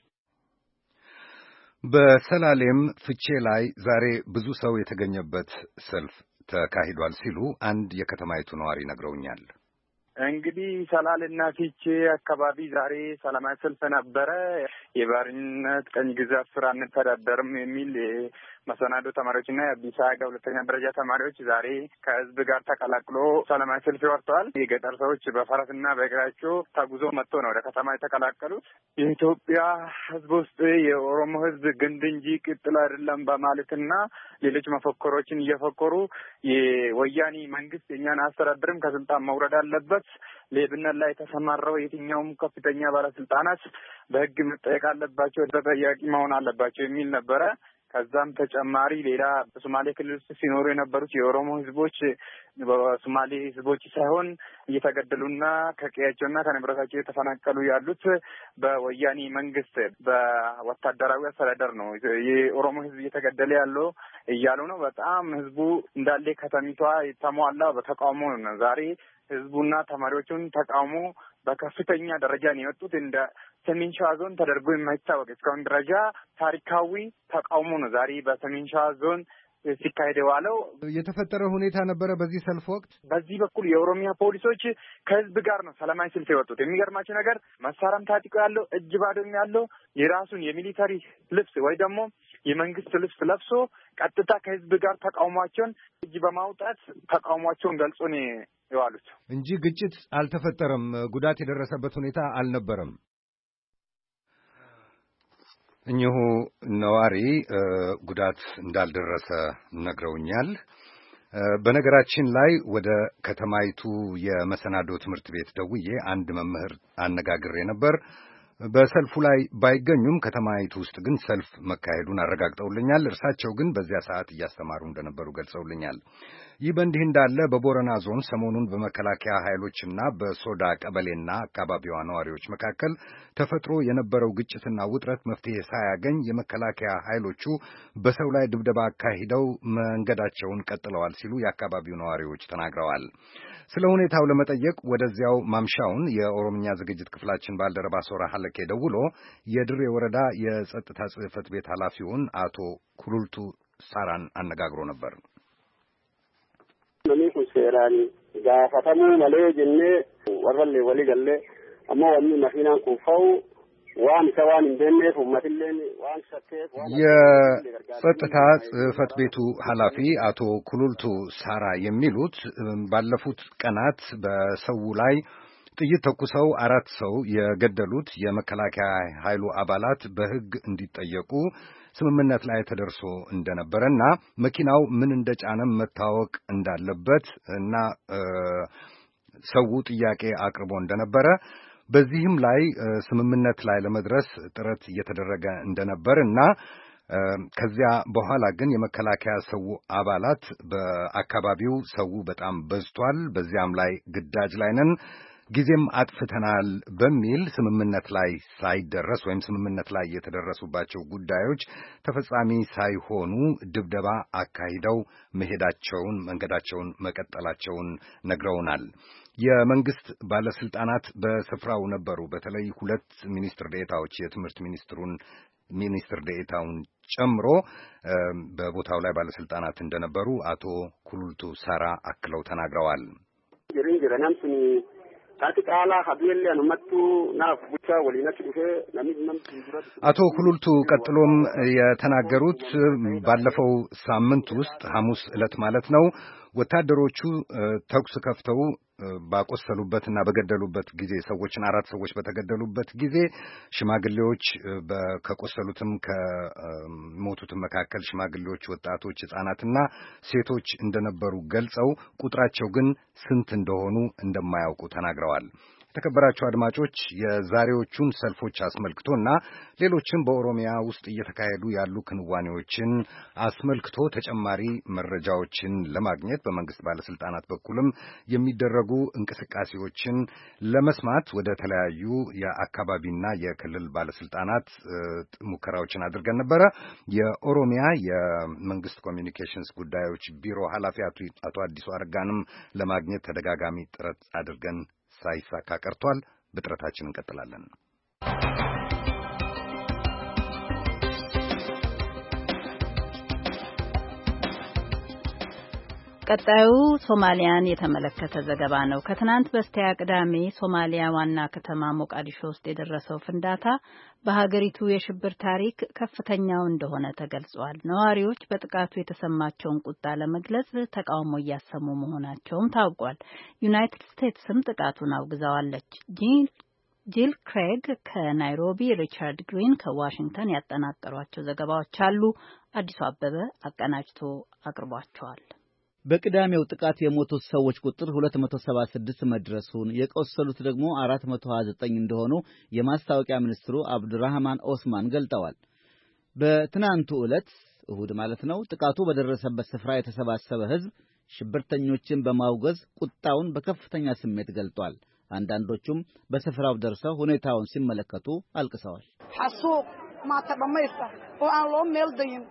በሰላሌም ፍቼ ላይ ዛሬ ብዙ ሰው የተገኘበት ሰልፍ ተካሂዷል ሲሉ አንድ የከተማይቱ ነዋሪ ነግረውኛል። እንግዲህ ሰላልና ፊቼ አካባቢ ዛሬ ሰላማዊ ሰልፍ ነበረ። የባርነት ቀኝ ግዛት ስራ አንተዳደርም የሚል መሰናዶ ተማሪዎችና የአዲስ አበባ ሁለተኛ ደረጃ ተማሪዎች ዛሬ ከህዝብ ጋር ተቀላቅሎ ሰላማዊ ሰልፍ ወጥተዋል። የገጠር ሰዎች በፈረስና በእግራቸው ተጉዞ መጥቶ ነው ወደ ከተማ የተቀላቀሉት። የኢትዮጵያ ህዝብ ውስጥ የኦሮሞ ህዝብ ግንድ እንጂ ቅጥል አይደለም በማለትና ሌሎች መፈክሮችን እየፈከሩ የወያኔ መንግስት የኛን አስተዳደርም ከስልጣን መውረድ አለበት፣ ሌብነት ላይ የተሰማራው የትኛውም ከፍተኛ ባለስልጣናት በህግ መጠየቅ አለባቸው፣ ተጠያቂ መሆን አለባቸው የሚል ነበረ። ከዛም ተጨማሪ ሌላ በሶማሌ ክልል ውስጥ ሲኖሩ የነበሩት የኦሮሞ ህዝቦች በሶማሌ ህዝቦች ሳይሆን እየተገደሉና ከቀያቸውና ከንብረታቸው የተፈናቀሉ ያሉት በወያኔ መንግስት በወታደራዊ አስተዳደር ነው የኦሮሞ ህዝብ እየተገደለ ያለው እያሉ ነው። በጣም ህዝቡ እንዳለ ከተሚቷ የተሟላ በተቃውሞ ነው። ዛሬ ህዝቡና ተማሪዎቹን ተቃውሞ በከፍተኛ ደረጃ ነው የወጡት። እንደ ሰሜን ሸዋ ዞን ተደርጎ የማይታወቅ እስካሁን ደረጃ ታሪካዊ ተቃውሞ ነው ዛሬ በሰሜን ሸዋ ዞን ሲካሄድ የዋለው። የተፈጠረ ሁኔታ ነበረ በዚህ ሰልፍ ወቅት። በዚህ በኩል የኦሮሚያ ፖሊሶች ከህዝብ ጋር ነው ሰላማዊ ሰልፍ የወጡት። የሚገርማቸው ነገር መሳሪያም ታጥቆ ያለው እጅ ባዶም ያለው የራሱን የሚሊተሪ ልብስ ወይ ደግሞ የመንግስት ልብስ ለብሶ ቀጥታ ከህዝብ ጋር ተቃውሟቸውን እጅ በማውጣት ተቃውሟቸውን ገልጾ ነው የዋሉት እንጂ ግጭት አልተፈጠረም። ጉዳት የደረሰበት ሁኔታ አልነበረም። እኚሁ ነዋሪ ጉዳት እንዳልደረሰ ነግረውኛል። በነገራችን ላይ ወደ ከተማይቱ የመሰናዶ ትምህርት ቤት ደውዬ አንድ መምህር አነጋግሬ ነበር። በሰልፉ ላይ ባይገኙም ከተማይቱ ውስጥ ግን ሰልፍ መካሄዱን አረጋግጠውልኛል። እርሳቸው ግን በዚያ ሰዓት እያስተማሩ እንደነበሩ ገልጸውልኛል። ይህ በእንዲህ እንዳለ በቦረና ዞን ሰሞኑን በመከላከያ ኃይሎችና በሶዳ ቀበሌና አካባቢዋ ነዋሪዎች መካከል ተፈጥሮ የነበረው ግጭትና ውጥረት መፍትሄ ሳያገኝ የመከላከያ ኃይሎቹ በሰው ላይ ድብደባ አካሂደው መንገዳቸውን ቀጥለዋል ሲሉ የአካባቢው ነዋሪዎች ተናግረዋል። ስለ ሁኔታው ለመጠየቅ ወደዚያው ማምሻውን የኦሮምኛ ዝግጅት ክፍላችን ባልደረባ ሶራ ሐለኬ ደውሎ የድሬ ወረዳ የጸጥታ ጽሕፈት ቤት ኃላፊውን አቶ ኩሉልቱ ሳራን አነጋግሮ ነበር። ለኔ ኩሴራኒ ጋፋተሙ ማለ ጀነ ወረለ ወሊ ገለ አሞ ወኒ መኪናን ኩፋው ዋን ሰዋን እንደነ ፉማትለን ዋን ሰከፍ ዋን የጸጥታ ጽሕፈት ቤቱ ኃላፊ አቶ ኩሉልቱ ሳራ የሚሉት ባለፉት ቀናት በሰው ላይ ጥይት ተኩሰው አራት ሰው የገደሉት የመከላከያ ኃይሉ አባላት በሕግ እንዲጠየቁ ስምምነት ላይ ተደርሶ እንደነበረና መኪናው ምን እንደጫነም መታወቅ እንዳለበት እና ሰው ጥያቄ አቅርቦ እንደነበረ በዚህም ላይ ስምምነት ላይ ለመድረስ ጥረት እየተደረገ እንደነበር እና ከዚያ በኋላ ግን የመከላከያ ሰው አባላት በአካባቢው ሰው በጣም በዝቷል፣ በዚያም ላይ ግዳጅ ላይ ነን፣ ጊዜም አጥፍተናል በሚል ስምምነት ላይ ሳይደረስ ወይም ስምምነት ላይ የተደረሱባቸው ጉዳዮች ተፈጻሚ ሳይሆኑ ድብደባ አካሂደው መሄዳቸውን መንገዳቸውን መቀጠላቸውን ነግረውናል። የመንግስት ባለስልጣናት በስፍራው ነበሩ። በተለይ ሁለት ሚኒስትር ዴኤታዎች የትምህርት ሚኒስትሩን ሚኒስትር ዴኤታውን ጨምሮ በቦታው ላይ ባለስልጣናት እንደነበሩ አቶ ኩሉልቱ ሳራ አክለው ተናግረዋል። አቶ ኩሉልቱ ቀጥሎም የተናገሩት ባለፈው ሳምንት ውስጥ ሐሙስ ዕለት ማለት ነው ወታደሮቹ ተኩስ ከፍተው ባቆሰሉበትና በገደሉበት ጊዜ ሰዎችን አራት ሰዎች በተገደሉበት ጊዜ ሽማግሌዎች ከቆሰሉትም ከሞቱትም መካከል ሽማግሌዎች፣ ወጣቶች፣ ሕፃናትና ሴቶች እንደነበሩ ገልጸው ቁጥራቸው ግን ስንት እንደሆኑ እንደማያውቁ ተናግረዋል። የተከበራችሁ አድማጮች የዛሬዎቹን ሰልፎች አስመልክቶና ሌሎችም በኦሮሚያ ውስጥ እየተካሄዱ ያሉ ክንዋኔዎችን አስመልክቶ ተጨማሪ መረጃዎችን ለማግኘት በመንግስት ባለስልጣናት በኩልም የሚደረጉ እንቅስቃሴዎችን ለመስማት ወደ ተለያዩ የአካባቢና የክልል ባለስልጣናት ሙከራዎችን አድርገን ነበረ። የኦሮሚያ የመንግስት ኮሚኒኬሽንስ ጉዳዮች ቢሮ ኃላፊ አቶ አዲሱ አረጋንም ለማግኘት ተደጋጋሚ ጥረት አድርገን ሳይሳካ ቀርቷል። በጥረታችን እንቀጥላለን። ቀጣዩ ሶማሊያን የተመለከተ ዘገባ ነው። ከትናንት በስቲያ ቅዳሜ ሶማሊያ ዋና ከተማ ሞቃዲሾ ውስጥ የደረሰው ፍንዳታ በሀገሪቱ የሽብር ታሪክ ከፍተኛው እንደሆነ ተገልጿል። ነዋሪዎች በጥቃቱ የተሰማቸውን ቁጣ ለመግለጽ ተቃውሞ እያሰሙ መሆናቸውም ታውቋል። ዩናይትድ ስቴትስም ጥቃቱን አውግዛዋለች። ጂል ክሬግ ከናይሮቢ፣ ሪቻርድ ግሪን ከዋሽንግተን ያጠናቀሯቸው ዘገባዎች አሉ። አዲሱ አበበ አቀናጅቶ አቅርቧቸዋል። በቅዳሜው ጥቃት የሞቱት ሰዎች ቁጥር ሁለት መቶ ሰባ ስድስት መድረሱን የቆሰሉት ደግሞ አራት መቶ ሃያ ዘጠኝ እንደሆኑ የማስታወቂያ ሚኒስትሩ አብዱራህማን ኦስማን ገልጠዋል። በትናንቱ ዕለት እሁድ ማለት ነው ጥቃቱ በደረሰበት ስፍራ የተሰባሰበ ሕዝብ ሽብርተኞችን በማውገዝ ቁጣውን በከፍተኛ ስሜት ገልጧል። አንዳንዶቹም በስፍራው ደርሰው ሁኔታውን ሲመለከቱ አልቅሰዋል። ሐሱቅ ማተበመይሳ ወአሎ ሜልደይን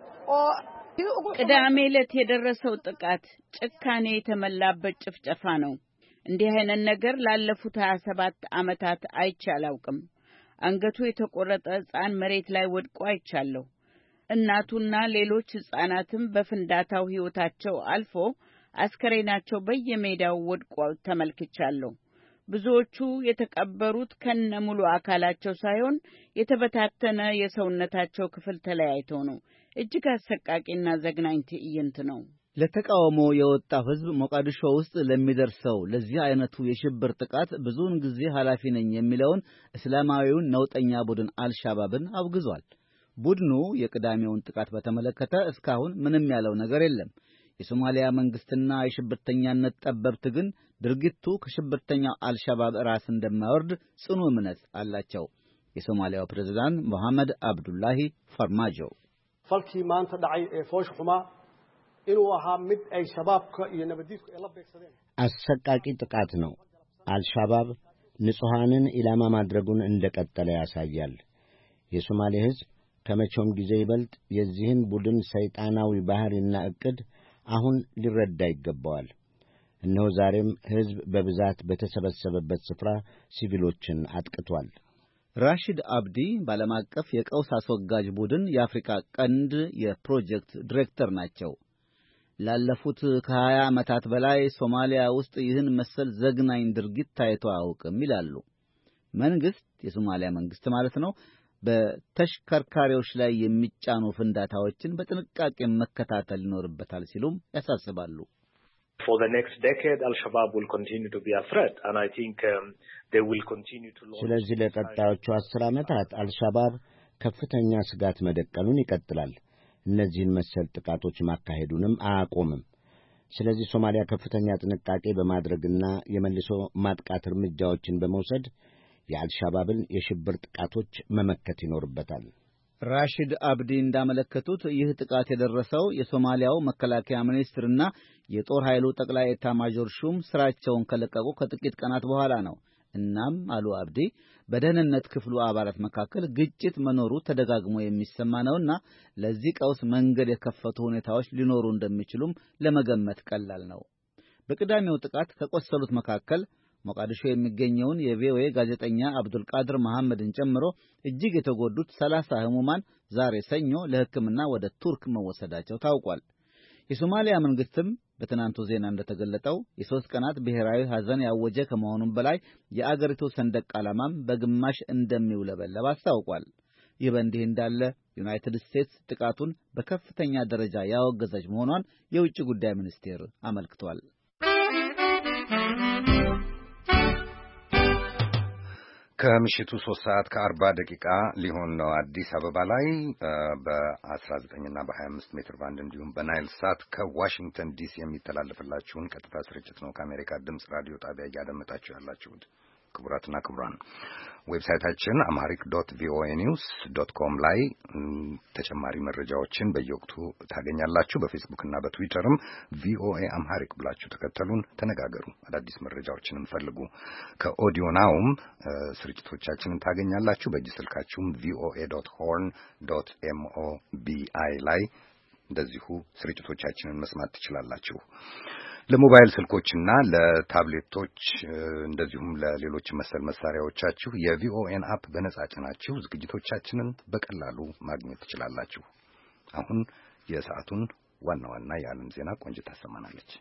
ቅዳሜ ዕለት የደረሰው ጥቃት ጭካኔ የተመላበት ጭፍጨፋ ነው። እንዲህ አይነት ነገር ላለፉት ሀያ ሰባት ዓመታት አይቼ አላውቅም። አንገቱ የተቆረጠ ሕፃን መሬት ላይ ወድቆ አይቻለሁ። እናቱና ሌሎች ሕፃናትም በፍንዳታው ሕይወታቸው አልፎ አስከሬናቸው በየሜዳው ወድቆ ተመልክቻለሁ። ብዙዎቹ የተቀበሩት ከነ ሙሉ አካላቸው ሳይሆን የተበታተነ የሰውነታቸው ክፍል ተለያይቶ ነው። እጅግ አሰቃቂና ዘግናኝ ትዕይንት ነው። ለተቃውሞ የወጣው ሕዝብ ሞቃዲሾ ውስጥ ለሚደርሰው ለዚህ አይነቱ የሽብር ጥቃት ብዙውን ጊዜ ኃላፊ ነኝ የሚለውን እስላማዊውን ነውጠኛ ቡድን አልሻባብን አውግዟል። ቡድኑ የቅዳሜውን ጥቃት በተመለከተ እስካሁን ምንም ያለው ነገር የለም። የሶማሊያ መንግስትና የሽብርተኛነት ጠበብት ግን ድርጊቱ ከሽብርተኛው አልሻባብ ራስ እንደማይወርድ ጽኑ እምነት አላቸው። የሶማሊያው ፕሬዝዳንት መሐመድ አብዱላሂ ፈርማጆ falkii maanta dhacay ee foosh xuma inuu ahaa mid ay shabaabka iyo nabadiidku ay la beegsadeen አሰቃቂ ጥቃት ነው። አልሻባብ ንጹሃንን ኢላማ ማድረጉን እንደቀጠለ ያሳያል። የሶማሌ ሕዝብ ከመቼውም ጊዜ ይበልጥ የዚህን ቡድን ሰይጣናዊ ባህሪና ዕቅድ አሁን ሊረዳ ይገባዋል። እነሆ ዛሬም ሕዝብ በብዛት በተሰበሰበበት ስፍራ ሲቪሎችን አጥቅቷል። ራሺድ አብዲ በዓለም አቀፍ የቀውስ አስወጋጅ ቡድን የአፍሪካ ቀንድ የፕሮጀክት ዲሬክተር ናቸው። ላለፉት ከሀያ ዓመታት በላይ ሶማሊያ ውስጥ ይህን መሰል ዘግናኝ ድርጊት ታይቶ አያውቅም ይላሉ። መንግስት የሶማሊያ መንግስት ማለት ነው በተሽከርካሪዎች ላይ የሚጫኑ ፍንዳታዎችን በጥንቃቄ መከታተል ይኖርበታል ሲሉም ያሳስባሉ። For the next decade, Al-Shabaab will continue to be a threat, and I think um, they will continue to launch. ስለዚህ ለቀጣዮቹ አስር ዓመታት አልሻባብ ከፍተኛ ስጋት መደቀኑን ይቀጥላል። እነዚህን መሰል ጥቃቶች ማካሄዱንም አያቆምም። ስለዚህ ሶማሊያ ከፍተኛ ጥንቃቄ በማድረግና የመልሶ ማጥቃት እርምጃዎችን በመውሰድ የአልሻባብን የሽብር ጥቃቶች መመከት ይኖርበታል። ራሺድ አብዲ እንዳመለከቱት ይህ ጥቃት የደረሰው የሶማሊያው መከላከያ ሚኒስትርና የጦር ኃይሉ ጠቅላይ ኤታማዦር ሹም ስራቸውን ከለቀቁ ከጥቂት ቀናት በኋላ ነው። እናም አሉ አብዲ በደህንነት ክፍሉ አባላት መካከል ግጭት መኖሩ ተደጋግሞ የሚሰማ ነውና ለዚህ ቀውስ መንገድ የከፈቱ ሁኔታዎች ሊኖሩ እንደሚችሉም ለመገመት ቀላል ነው። በቅዳሜው ጥቃት ከቆሰሉት መካከል ሞቃዲሾ የሚገኘውን የቪኦኤ ጋዜጠኛ አብዱል ቃድር መሐመድን ጨምሮ እጅግ የተጎዱት ሰላሳ ህሙማን ዛሬ ሰኞ ለሕክምና ወደ ቱርክ መወሰዳቸው ታውቋል። የሶማሊያ መንግስትም በትናንቱ ዜና እንደተገለጠው የሶስት ቀናት ብሔራዊ ሐዘን ያወጀ ከመሆኑም በላይ የአገሪቱ ሰንደቅ ዓላማም በግማሽ እንደሚውለበለብ አስታውቋል። ይህ በእንዲህ እንዳለ ዩናይትድ ስቴትስ ጥቃቱን በከፍተኛ ደረጃ ያወገዘች መሆኗን የውጭ ጉዳይ ሚኒስቴር አመልክቷል። ከምሽቱ ሶስት ሰዓት ከአርባ ደቂቃ ሊሆን ነው አዲስ አበባ ላይ በአስራ ዘጠኝ እና በሀያ አምስት ሜትር ባንድ እንዲሁም በናይል ሳት ከዋሽንግተን ዲሲ የሚተላለፍላችሁን ቀጥታ ስርጭት ነው ከአሜሪካ ድምፅ ራዲዮ ጣቢያ እያደመጣችሁ ያላችሁት። ክቡራትና ክቡራን ዌብሳይታችን አምሃሪክ ዶት ቪኦኤ ኒውስ ዶት ኮም ላይ ተጨማሪ መረጃዎችን በየወቅቱ ታገኛላችሁ። በፌስቡክ እና በትዊተርም ቪኦኤ አምሃሪክ ብላችሁ ተከተሉን፣ ተነጋገሩ፣ አዳዲስ መረጃዎችንም ፈልጉ። ከኦዲዮ ናውም ስርጭቶቻችንን ታገኛላችሁ። በእጅ ስልካችሁም ቪኦኤ ዶት ሆርን ዶት ኤምኦቢአይ ላይ እንደዚሁ ስርጭቶቻችንን መስማት ትችላላችሁ። ለሞባይል ስልኮችና ለታብሌቶች እንደዚሁም ለሌሎች መሰል መሳሪያዎቻችሁ የቪኦኤን አፕ በነጻ ጭናችሁ ዝግጅቶቻችንን በቀላሉ ማግኘት ትችላላችሁ። አሁን የሰዓቱን ዋና ዋና የዓለም ዜና ቆንጅት ታሰማናለች።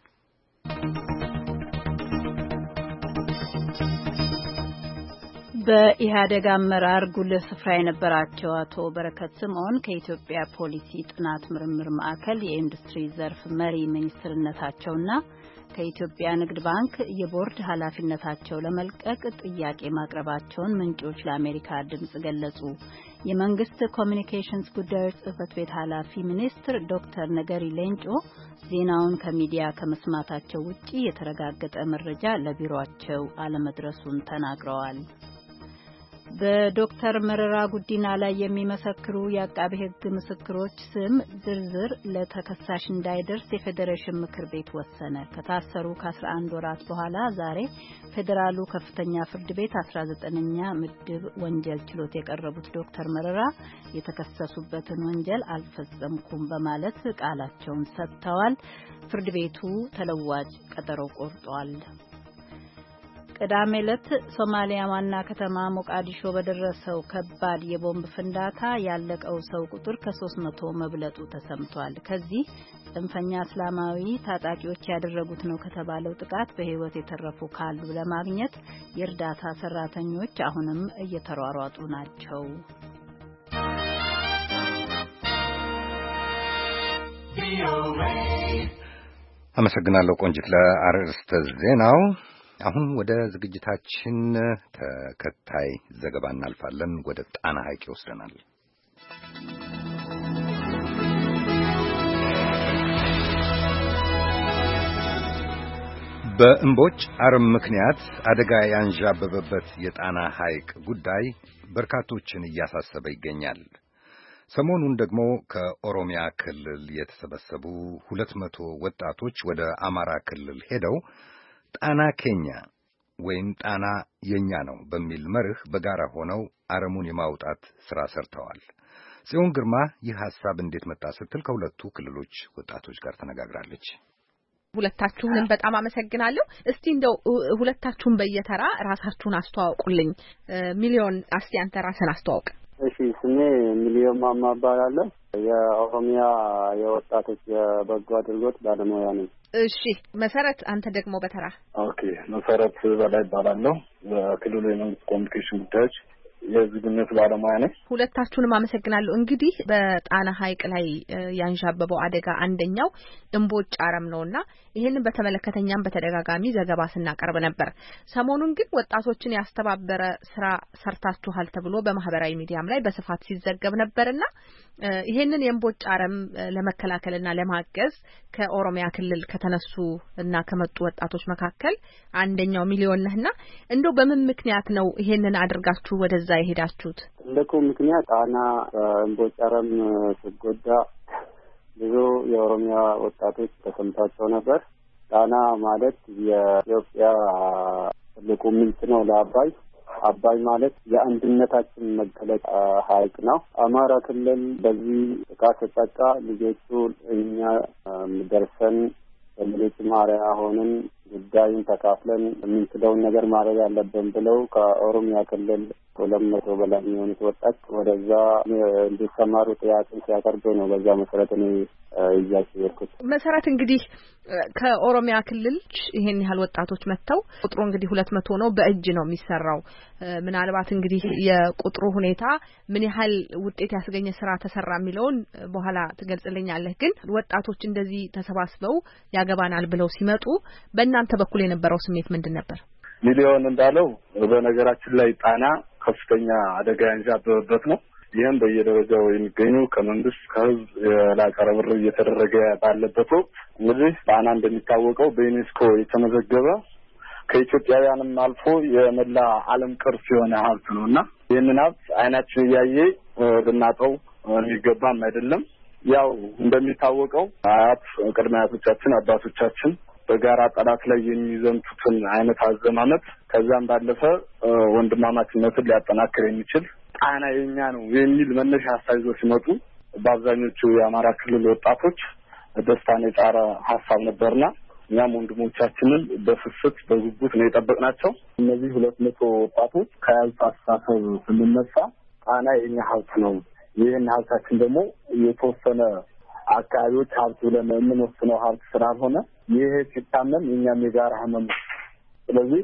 በኢህአዴግ አመራር ጉልህ ስፍራ የነበራቸው አቶ በረከት ስምዖን ከኢትዮጵያ ፖሊሲ ጥናት ምርምር ማዕከል የኢንዱስትሪ ዘርፍ መሪ ሚኒስትርነታቸውና ከኢትዮጵያ ንግድ ባንክ የቦርድ ኃላፊነታቸው ለመልቀቅ ጥያቄ ማቅረባቸውን ምንጮች ለአሜሪካ ድምጽ ገለጹ። የመንግስት ኮሚኒኬሽንስ ጉዳዮች ጽህፈት ቤት ኃላፊ ሚኒስትር ዶክተር ነገሪ ሌንጮ ዜናውን ከሚዲያ ከመስማታቸው ውጪ የተረጋገጠ መረጃ ለቢሮአቸው አለመድረሱን ተናግረዋል። በዶክተር መረራ ጉዲና ላይ የሚመሰክሩ የአቃቤ ሕግ ምስክሮች ስም ዝርዝር ለተከሳሽ እንዳይደርስ የፌዴሬሽን ምክር ቤት ወሰነ። ከታሰሩ ከአስራ አንድ ወራት በኋላ ዛሬ ፌዴራሉ ከፍተኛ ፍርድ ቤት አስራ ዘጠነኛ ምድብ ወንጀል ችሎት የቀረቡት ዶክተር መረራ የተከሰሱበትን ወንጀል አልፈጸምኩም በማለት ቃላቸውን ሰጥተዋል። ፍርድ ቤቱ ተለዋጭ ቀጠሮ ቆርጧል። ቅዳሜ ዕለት ሶማሊያ ዋና ከተማ ሞቃዲሾ በደረሰው ከባድ የቦምብ ፍንዳታ ያለቀው ሰው ቁጥር ከሶስት መቶ መብለጡ ተሰምቷል። ከዚህ ጽንፈኛ እስላማዊ ታጣቂዎች ያደረጉት ነው ከተባለው ጥቃት በሕይወት የተረፉ ካሉ ለማግኘት የእርዳታ ሰራተኞች አሁንም እየተሯሯጡ ናቸው። አመሰግናለሁ ቆንጂት ለአርዕስተ ዜናው። አሁን ወደ ዝግጅታችን ተከታይ ዘገባ እናልፋለን። ወደ ጣና ሐይቅ ይወስደናል። በእምቦጭ አረም ምክንያት አደጋ ያንዣበበበት የጣና ሐይቅ ጉዳይ በርካቶችን እያሳሰበ ይገኛል። ሰሞኑን ደግሞ ከኦሮሚያ ክልል የተሰበሰቡ ሁለት መቶ ወጣቶች ወደ አማራ ክልል ሄደው ጣና ኬኛ ወይም ጣና የኛ ነው በሚል መርህ በጋራ ሆነው አረሙን የማውጣት ሥራ ሰርተዋል። ጽዮን ግርማ ይህ ሐሳብ እንዴት መጣ ስትል ከሁለቱ ክልሎች ወጣቶች ጋር ተነጋግራለች። ሁለታችሁንም በጣም አመሰግናለሁ። እስቲ እንደው ሁለታችሁም በየተራ ራሳችሁን አስተዋውቁልኝ። ሚሊዮን እስቲ አንተ ራስህን አስተዋውቅ። እሺ፣ ስሜ ሚሊዮን ማማ እባላለሁ። የኦሮሚያ የወጣቶች የበጎ አድራጎት ባለሙያ ነኝ። እሺ መሰረት፣ አንተ ደግሞ በተራ። ኦኬ፣ መሰረት በላይ እባላለሁ። በክልሉ የመንግስት ኮሚኒኬሽን ጉዳዮች የህዝብ ግንኙነት ባለሙያ ነኝ። ሁለታችሁንም አመሰግናለሁ። እንግዲህ በጣና ሐይቅ ላይ ያንዣበበው አደጋ አንደኛው እምቦጭ አረም ነውና ይሄንን በተመለከተኛም በተደጋጋሚ ዘገባ ስናቀርብ ነበር። ሰሞኑን ግን ወጣቶችን ያስተባበረ ስራ ሰርታችኋል ተብሎ በማህበራዊ ሚዲያም ላይ በስፋት ሲዘገብ ነበርና ይሄንን የእምቦጭ አረም ለመከላከልና ለማገዝ ከኦሮሚያ ክልል ከተነሱ እና ከመጡ ወጣቶች መካከል አንደኛው ሚሊዮን ነህና እንደው በምን ምክንያት ነው ይሄንን አድርጋችሁ ወደዛ የሄዳችሁት? ትልቁ ምክንያት ጣና እምቦጭ አረም ሲጎዳ ብዙ የኦሮሚያ ወጣቶች ተሰምቷቸው ነበር። ጣና ማለት የኢትዮጵያ ትልቁ ምንጭ ነው ለአባይ። አባይ ማለት የአንድነታችን መገለጫ ሐይቅ ነው። አማራ ክልል በዚህ ጥቃት ተጠቃ ልጆቹ እኛ ደርሰን በሌሎች ማሪያ ሆነን ጉዳዩን ተካፍለን የምንችለውን ነገር ማድረግ አለብን ብለው ከኦሮሚያ ክልል ሁለት መቶ በላይ የሚሆኑት ወጣት ወደዛ እንዲሰማሩ ጥያቄ ሲያቀርቡ ነው። በዛ መሰረት እኔ እያቸው የርኩት መሰረት እንግዲህ ከኦሮሚያ ክልል ይሄን ያህል ወጣቶች መጥተው ቁጥሩ እንግዲህ ሁለት መቶ ነው። በእጅ ነው የሚሰራው። ምናልባት እንግዲህ የቁጥሩ ሁኔታ ምን ያህል ውጤት ያስገኘ ስራ ተሰራ የሚለውን በኋላ ትገልጽልኛለህ። ግን ወጣቶች እንደዚህ ተሰባስበው ያገባናል ብለው ሲመጡ በእናንተ በኩል የነበረው ስሜት ምንድን ነበር? ሚሊዮን እንዳለው በነገራችን ላይ ጣና ከፍተኛ አደጋ ያንዣበበበት ነው። ይህም በየደረጃው የሚገኙ ከመንግስት ከህዝብ የላቀ ርብርብ እየተደረገ ባለበት ወቅት እንግዲህ ጣና እንደሚታወቀው በዩኔስኮ የተመዘገበ ከኢትዮጵያውያንም አልፎ የመላ ዓለም ቅርስ የሆነ ሀብት ነውና ይህንን ሀብት አይናችን እያየ ልናጠው የሚገባም አይደለም። ያው እንደሚታወቀው አያት ቅድመ አያቶቻችን አባቶቻችን በጋራ ጠላት ላይ የሚዘምቱትን አይነት አዘማመት ከዛም ባለፈ ወንድማማችነትን ሊያጠናክር የሚችል ጣና የኛ ነው የሚል መነሻ ሀሳብ ይዘው ሲመጡ በአብዛኞቹ የአማራ ክልል ወጣቶች ደስታን የጫረ ሀሳብ ነበርና እኛም ወንድሞቻችንን በፍስት በጉጉት ነው የጠበቅናቸው። እነዚህ ሁለት መቶ ወጣቶች ከያዙት አስተሳሰብ ስንነሳ ጣና የኛ ሀብት ነው፣ ይህን ሀብታችን ደግሞ የተወሰነ አካባቢዎች ሀብት ብለን የምንወስነው ሀብት ስላልሆነ ይሄ ሲታመም የኛም የጋራ ህመም፣ ስለዚህ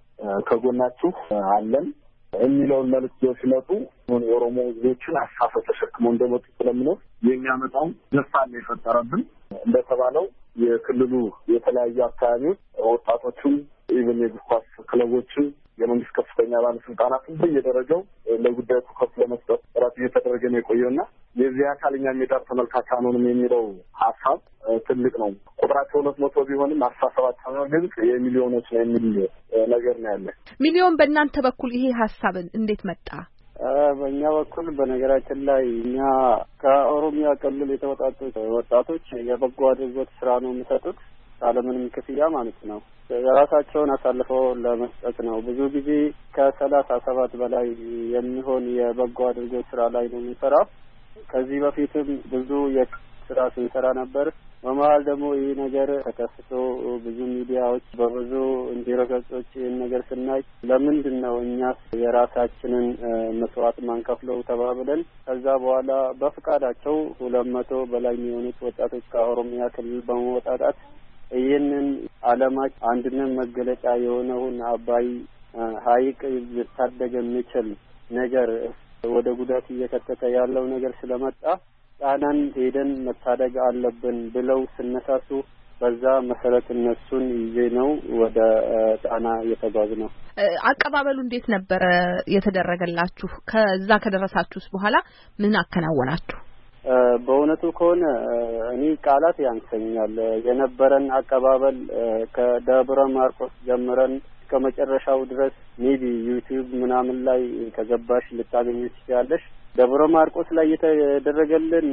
ከጎናችሁ አለን የሚለውን መልዕክት ሲመጡ የኦሮሞ ህዝቦችን አሳፈ ተሸክመው እንደመጡ ስለምነው የኛ መጣው ደስታን የፈጠረብን። እንደተባለው የክልሉ የተለያዩ አካባቢዎች ወጣቶችም ኢቭን የእግር ኳስ ክለቦችም የመንግስት ከፍተኛ ባለስልጣናትም በየደረጃው ለጉዳዩ ትኩረት ለመስጠት ጥረት እየተደረገ ነው የቆየውና የዚህ አካልኛ ሜዳር ተመልካች አንሆንም የሚለው ሀሳብ ትልቅ ነው። ቁጥራቸው ሁለት መቶ ቢሆንም አስተሳሰባቸው ነው ግን የሚሊዮኖች ነው የሚል ነገር ነው ያለ። ሚሊዮን በእናንተ በኩል ይሄ ሀሳብ እንዴት መጣ? በእኛ በኩል በነገራችን ላይ እኛ ከኦሮሚያ ክልል የተወጣጡ ወጣቶች የበጎ አድራጎት ስራ ነው የሚሰጡት ያለምንም ክፍያ ማለት ነው። የራሳቸውን አሳልፈው ለመስጠት ነው። ብዙ ጊዜ ከሰላሳ ሰባት በላይ የሚሆን የበጎ አድራጎት ስራ ላይ ነው የሚሰራው። ከዚህ በፊትም ብዙ የስራ ስንሰራ ነበር። በመሀል ደግሞ ይህ ነገር ተከስቶ ብዙ ሚዲያዎች በብዙ እንዲረገጾች ይህን ነገር ስናይ ለምንድን ነው እኛስ የራሳችንን መስዋዕት ማንከፍለው ተባብለን ከዛ በኋላ በፍቃዳቸው ሁለት መቶ በላይ የሚሆኑት ወጣቶች ከኦሮሚያ ክልል በመወጣጣት ይህንን ዓለማች አንድነት መገለጫ የሆነውን አባይ ሐይቅ ሊታደግ የሚችል ነገር ወደ ጉዳት እየከተተ ያለው ነገር ስለመጣ ጣናን ሄደን መታደግ አለብን ብለው ስነሳሱ በዛ መሰረት እነሱን ይዤ ነው ወደ ጣና የተጓዝነው። አቀባበሉ እንዴት ነበረ የተደረገላችሁ? ከዛ ከደረሳችሁስ በኋላ ምን አከናወናችሁ? በእውነቱ ከሆነ እኔ ቃላት ያንሰኛል። የነበረን አቀባበል ከደብረ ማርቆስ ጀምረን ከመጨረሻው ድረስ ሜቢ ዩቲዩብ ምናምን ላይ ከገባሽ ልታገኙ ትችላለሽ። ደብረ ማርቆስ ላይ የተደረገልን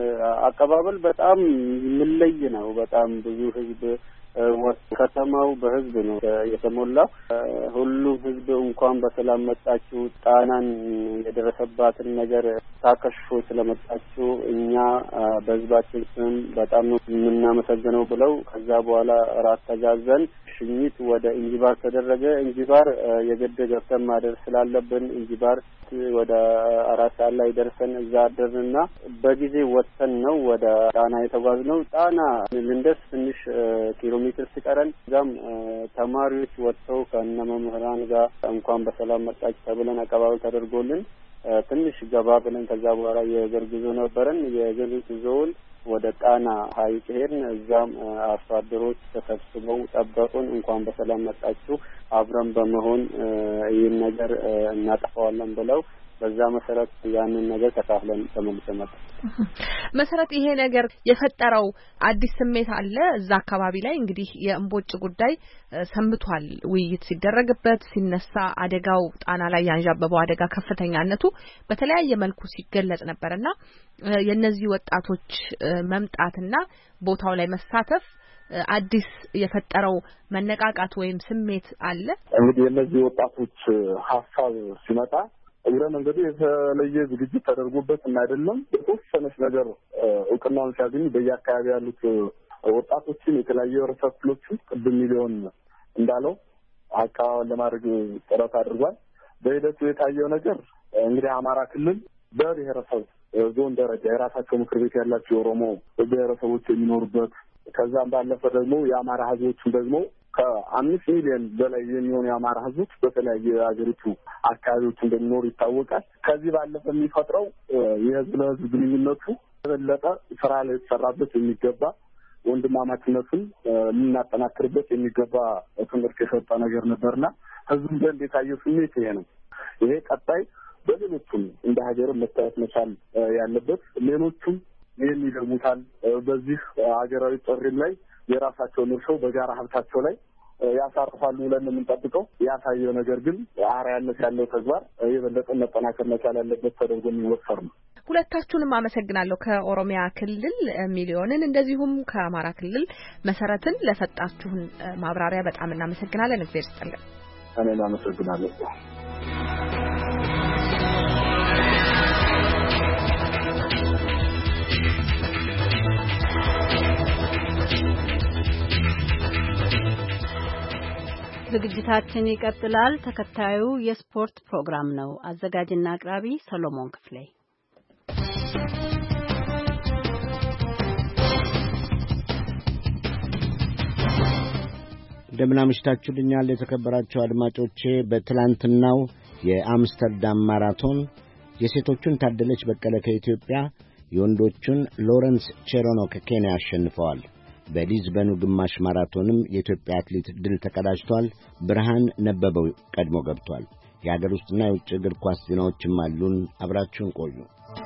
አቀባበል በጣም ምለይ ነው። በጣም ብዙ ህዝብ ከተማው በህዝብ ነው የተሞላው። ሁሉም ህዝብ እንኳን በሰላም መጣችሁ፣ ጣናን የደረሰባትን ነገር ታከሽፎ ስለመጣችሁ እኛ በህዝባችን ስም በጣም ነው የምናመሰግነው ብለው ከዛ በኋላ ራት ተጋዘን ሽኝት ወደ እንጂባር ተደረገ። እንጂባር የግድ ገብተን ማደር ስላለብን እንጂባር ወደ አራት ሰዓት ላይ ደርሰን እዛ አደርንና በጊዜ ወጥተን ነው ወደ ጣና የተጓዝነው። ጣና ልንደርስ ትንሽ ኪሎ ሜትር ሲቀረን እዛም ተማሪዎች ወጥተው ከነመምህራን ጋር እንኳን በሰላም መጣች ተብለን አቀባበል ተደርጎልን ትንሽ ገባ ብለን ከዛ በኋላ የእግር ጉዞ ነበረን። የእግር ጉዞውን ወደ ጣና ሐይቅ ሄድን። እዛም አርሶ አደሮች ተሰብስበው ጠበቁን። እንኳን በሰላም መጣችሁ፣ አብረን በመሆን ይህን ነገር እናጠፋዋለን ብለው በዛ መሰረት ያንን ነገር ተካፍለን ተመልሰን መጣ። መሰረት ይሄ ነገር የፈጠረው አዲስ ስሜት አለ እዛ አካባቢ ላይ። እንግዲህ የእምቦጭ ጉዳይ ሰምቷል፣ ውይይት ሲደረግበት ሲነሳ አደጋው ጣና ላይ ያንዣበበው አደጋ ከፍተኛነቱ በተለያየ መልኩ ሲገለጽ ነበርና የነዚህ ወጣቶች መምጣትና ቦታው ላይ መሳተፍ አዲስ የፈጠረው መነቃቃት ወይም ስሜት አለ? እንግዲህ እነዚህ ወጣቶች ሀሳብ ሲመጣ እግረ መንገዱ የተለየ ዝግጅት ተደርጎበት እና አይደለም በተወሰነች ነገር እውቅናውን ሲያገኙ በየአካባቢ ያሉት ወጣቶችን የተለያዩ የህብረተሰብ ክፍሎችን ቅድም ሚሊዮን እንዳለው አቀባበል ለማድረግ ጥረት አድርጓል። በሂደቱ የታየው ነገር እንግዲህ አማራ ክልል በብሔረሰብ ዞን ደረጃ የራሳቸው ምክር ቤት ያላቸው የኦሮሞ ብሔረሰቦች የሚኖሩበት ከዛም ባለፈ ደግሞ የአማራ ህዝቦችን ደግሞ ከአምስት ሚሊዮን በላይ የሚሆኑ የአማራ ህዝቦች በተለያየ የሀገሪቱ አካባቢዎች እንደሚኖሩ ይታወቃል። ከዚህ ባለፈ የሚፈጥረው የህዝብ ለህዝብ ግንኙነቱ የበለጠ ስራ ላይ የተሰራበት የሚገባ ወንድማማችነቱን የምናጠናክርበት የሚገባ ትምህርት የሰጠ ነገር ነበርና ህዝቡም ዘንድ የታየው ስሜት ይሄ ነው። ይሄ ቀጣይ በሌሎቹም እንደ ሀገር መታየት መቻል ያለበት ሌሎቹም ይህን ይደግሙታል። በዚህ ሀገራዊ ጥሪም ላይ የራሳቸውን እርሾ በጋራ ሀብታቸው ላይ ያሳርፋሉ ብለን የምንጠብቀው ያሳየው ነገር ግን አርአያነት ያለው ተግባር የበለጠ መጠናከር መቻል ያለበት ተደርጎ የሚወሰድ ነው። ሁለታችሁንም አመሰግናለሁ። ከኦሮሚያ ክልል ሚሊዮንን እንደዚሁም ከአማራ ክልል መሰረትን ለሰጣችሁን ማብራሪያ በጣም እናመሰግናለን። እግዚአብሔር ይስጥልን። እኔም አመሰግናለሁ። ዝግጅታችን ይቀጥላል። ተከታዩ የስፖርት ፕሮግራም ነው። አዘጋጅና አቅራቢ ሰሎሞን ክፍሌ። እንደምን አምሽታችሁልኛል የተከበራችሁ አድማጮቼ። በትላንትናው የአምስተርዳም ማራቶን የሴቶቹን ታደለች በቀለ ከኢትዮጵያ፣ የወንዶቹን ሎረንስ ቼሮኖ ከኬንያ አሸንፈዋል። በሊዝበኑ ግማሽ ማራቶንም የኢትዮጵያ አትሌት ድል ተቀዳጅቷል። ብርሃን ነበበው ቀድሞ ገብቷል። የአገር ውስጥና የውጭ እግር ኳስ ዜናዎችም አሉን። አብራችሁን ቆዩ።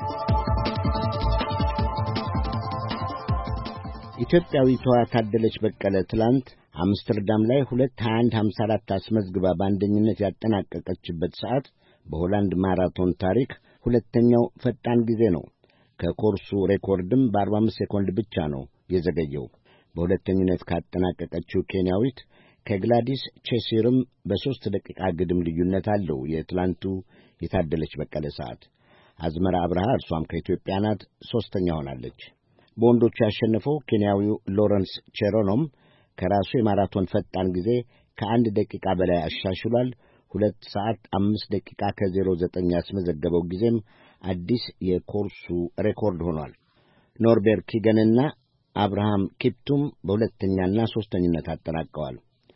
ኢትዮጵያዊቷ ታደለች በቀለ ትላንት አምስተርዳም ላይ ሁለት ሀያ አንድ ሀምሳ አራት አስመዝግባ በአንደኝነት ያጠናቀቀችበት ሰዓት በሆላንድ ማራቶን ታሪክ ሁለተኛው ፈጣን ጊዜ ነው። ከኮርሱ ሬኮርድም በአርባ አምስት ሴኮንድ ብቻ ነው የዘገየው። በሁለተኝነት ካጠናቀቀችው ኬንያዊት ከግላዲስ ቼሲርም በሦስት ደቂቃ ግድም ልዩነት አለው የትላንቱ የታደለች በቀለ ሰዓት። አዝመራ አብርሃ እርሷም ከኢትዮጵያ ናት፣ ሦስተኛ ሆናለች። በወንዶቹ ያሸነፈው ኬንያዊው ሎረንስ ቼሮኖም ከራሱ የማራቶን ፈጣን ጊዜ ከአንድ ደቂቃ በላይ አሻሽሏል። ሁለት ሰዓት አምስት ደቂቃ ከዜሮ ዘጠኝ ያስመዘገበው ጊዜም አዲስ የኮርሱ ሬኮርድ ሆኗል። ኖርቤር ኪገንና አብርሃም ኪፕቱም በሁለተኛና ሦስተኝነት አጠናቀዋል።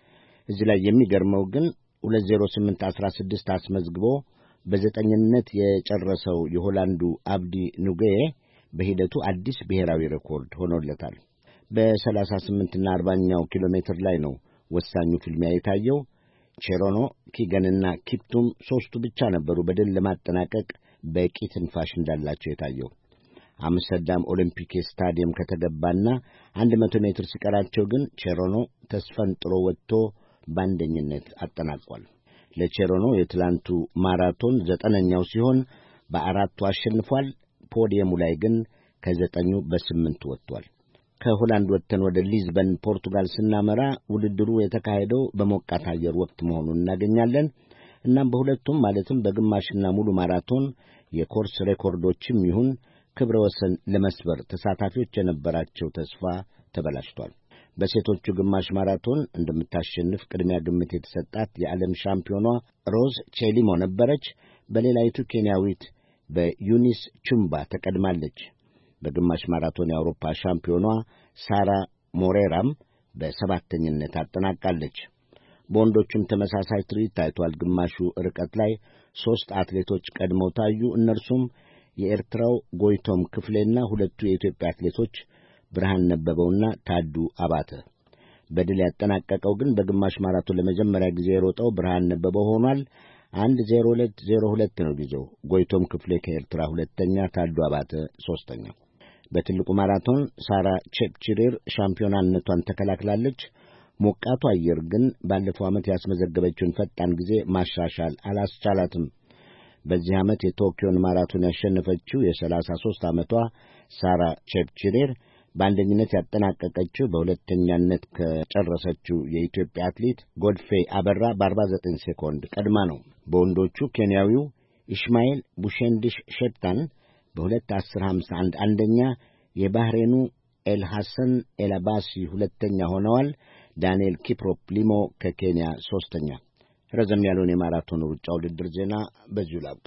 እዚህ ላይ የሚገርመው ግን ሁለት ዜሮ ስምንት አስራ ስድስት አስመዝግቦ በዘጠኝነት የጨረሰው የሆላንዱ አብዲ ኑጌዬ በሂደቱ አዲስ ብሔራዊ ሬኮርድ ሆኖለታል። በሰላሳ ስምንትና አርባኛው ኪሎ ሜትር ላይ ነው ወሳኙ ፍልሚያ የታየው። ቼሮኖ፣ ኪገንና ኪፕቱም ሦስቱ ብቻ ነበሩ በድል ለማጠናቀቅ በቂ ትንፋሽ እንዳላቸው የታየው። አምስተርዳም ኦሊምፒክ ስታዲየም ከተገባና አንድ መቶ ሜትር ሲቀራቸው ግን ቼሮኖ ተስፈንጥሮ ወጥቶ በአንደኝነት አጠናቋል። ለቼሮኖ የትላንቱ ማራቶን ዘጠነኛው ሲሆን በአራቱ አሸንፏል። ፖዲየሙ ላይ ግን ከዘጠኙ በስምንት ወጥቷል። ከሆላንድ ወጥተን ወደ ሊዝበን ፖርቱጋል ስናመራ ውድድሩ የተካሄደው በሞቃት አየር ወቅት መሆኑን እናገኛለን። እናም በሁለቱም ማለትም በግማሽና ሙሉ ማራቶን የኮርስ ሬኮርዶችም ይሁን ክብረ ወሰን ለመስበር ተሳታፊዎች የነበራቸው ተስፋ ተበላሽቷል። በሴቶቹ ግማሽ ማራቶን እንደምታሸንፍ ቅድሚያ ግምት የተሰጣት የዓለም ሻምፒዮኗ ሮዝ ቼሊሞ ነበረች። በሌላይቱ ኬንያዊት በዩኒስ ቹምባ ተቀድማለች። በግማሽ ማራቶን የአውሮፓ ሻምፒዮኗ ሳራ ሞሬራም በሰባተኝነት አጠናቃለች። በወንዶቹም ተመሳሳይ ትርኢት ታይቷል። ግማሹ ርቀት ላይ ሦስት አትሌቶች ቀድመው ታዩ። እነርሱም የኤርትራው ጎይቶም ክፍሌና ሁለቱ የኢትዮጵያ አትሌቶች ብርሃን ነበበውና ታዱ አባተ። በድል ያጠናቀቀው ግን በግማሽ ማራቶን ለመጀመሪያ ጊዜ የሮጠው ብርሃን ነበበው ሆኗል። አንድ ዜሮ ሁለት ዜሮ ሁለት ነው ጊዜው። ጎይቶም ክፍሌ ከኤርትራ ሁለተኛ፣ ታዱ አባተ ሦስተኛ። በትልቁ ማራቶን ሳራ ቼፕቺሬር ሻምፒዮናነቷን ተከላክላለች። ሞቃቱ አየር ግን ባለፈው ዓመት ያስመዘገበችውን ፈጣን ጊዜ ማሻሻል አላስቻላትም። በዚህ ዓመት የቶኪዮን ማራቶን ያሸነፈችው የሰላሳ ሦስት ዓመቷ ሳራ ቼፕቺሬር በአንደኝነት ያጠናቀቀችው በሁለተኛነት ከጨረሰችው የኢትዮጵያ አትሌት ጎድፌ አበራ በአርባ ዘጠኝ ሴኮንድ ቀድማ ነው። በወንዶቹ ኬንያዊው ኢስማኤል ቡሼንዲሽ ሼፕታን በሁለት አስር ሃምሳ አንድ አንደኛ፣ የባህሬኑ ኤል ሐሰን ኤልአባሲ ሁለተኛ ሆነዋል። ዳንኤል ኪፕሮፕ ሊሞ ከኬንያ ሶስተኛ። ረዘም ያለውን የማራቶን ሩጫ ውድድር ዜና በዚሁ ላብቃ።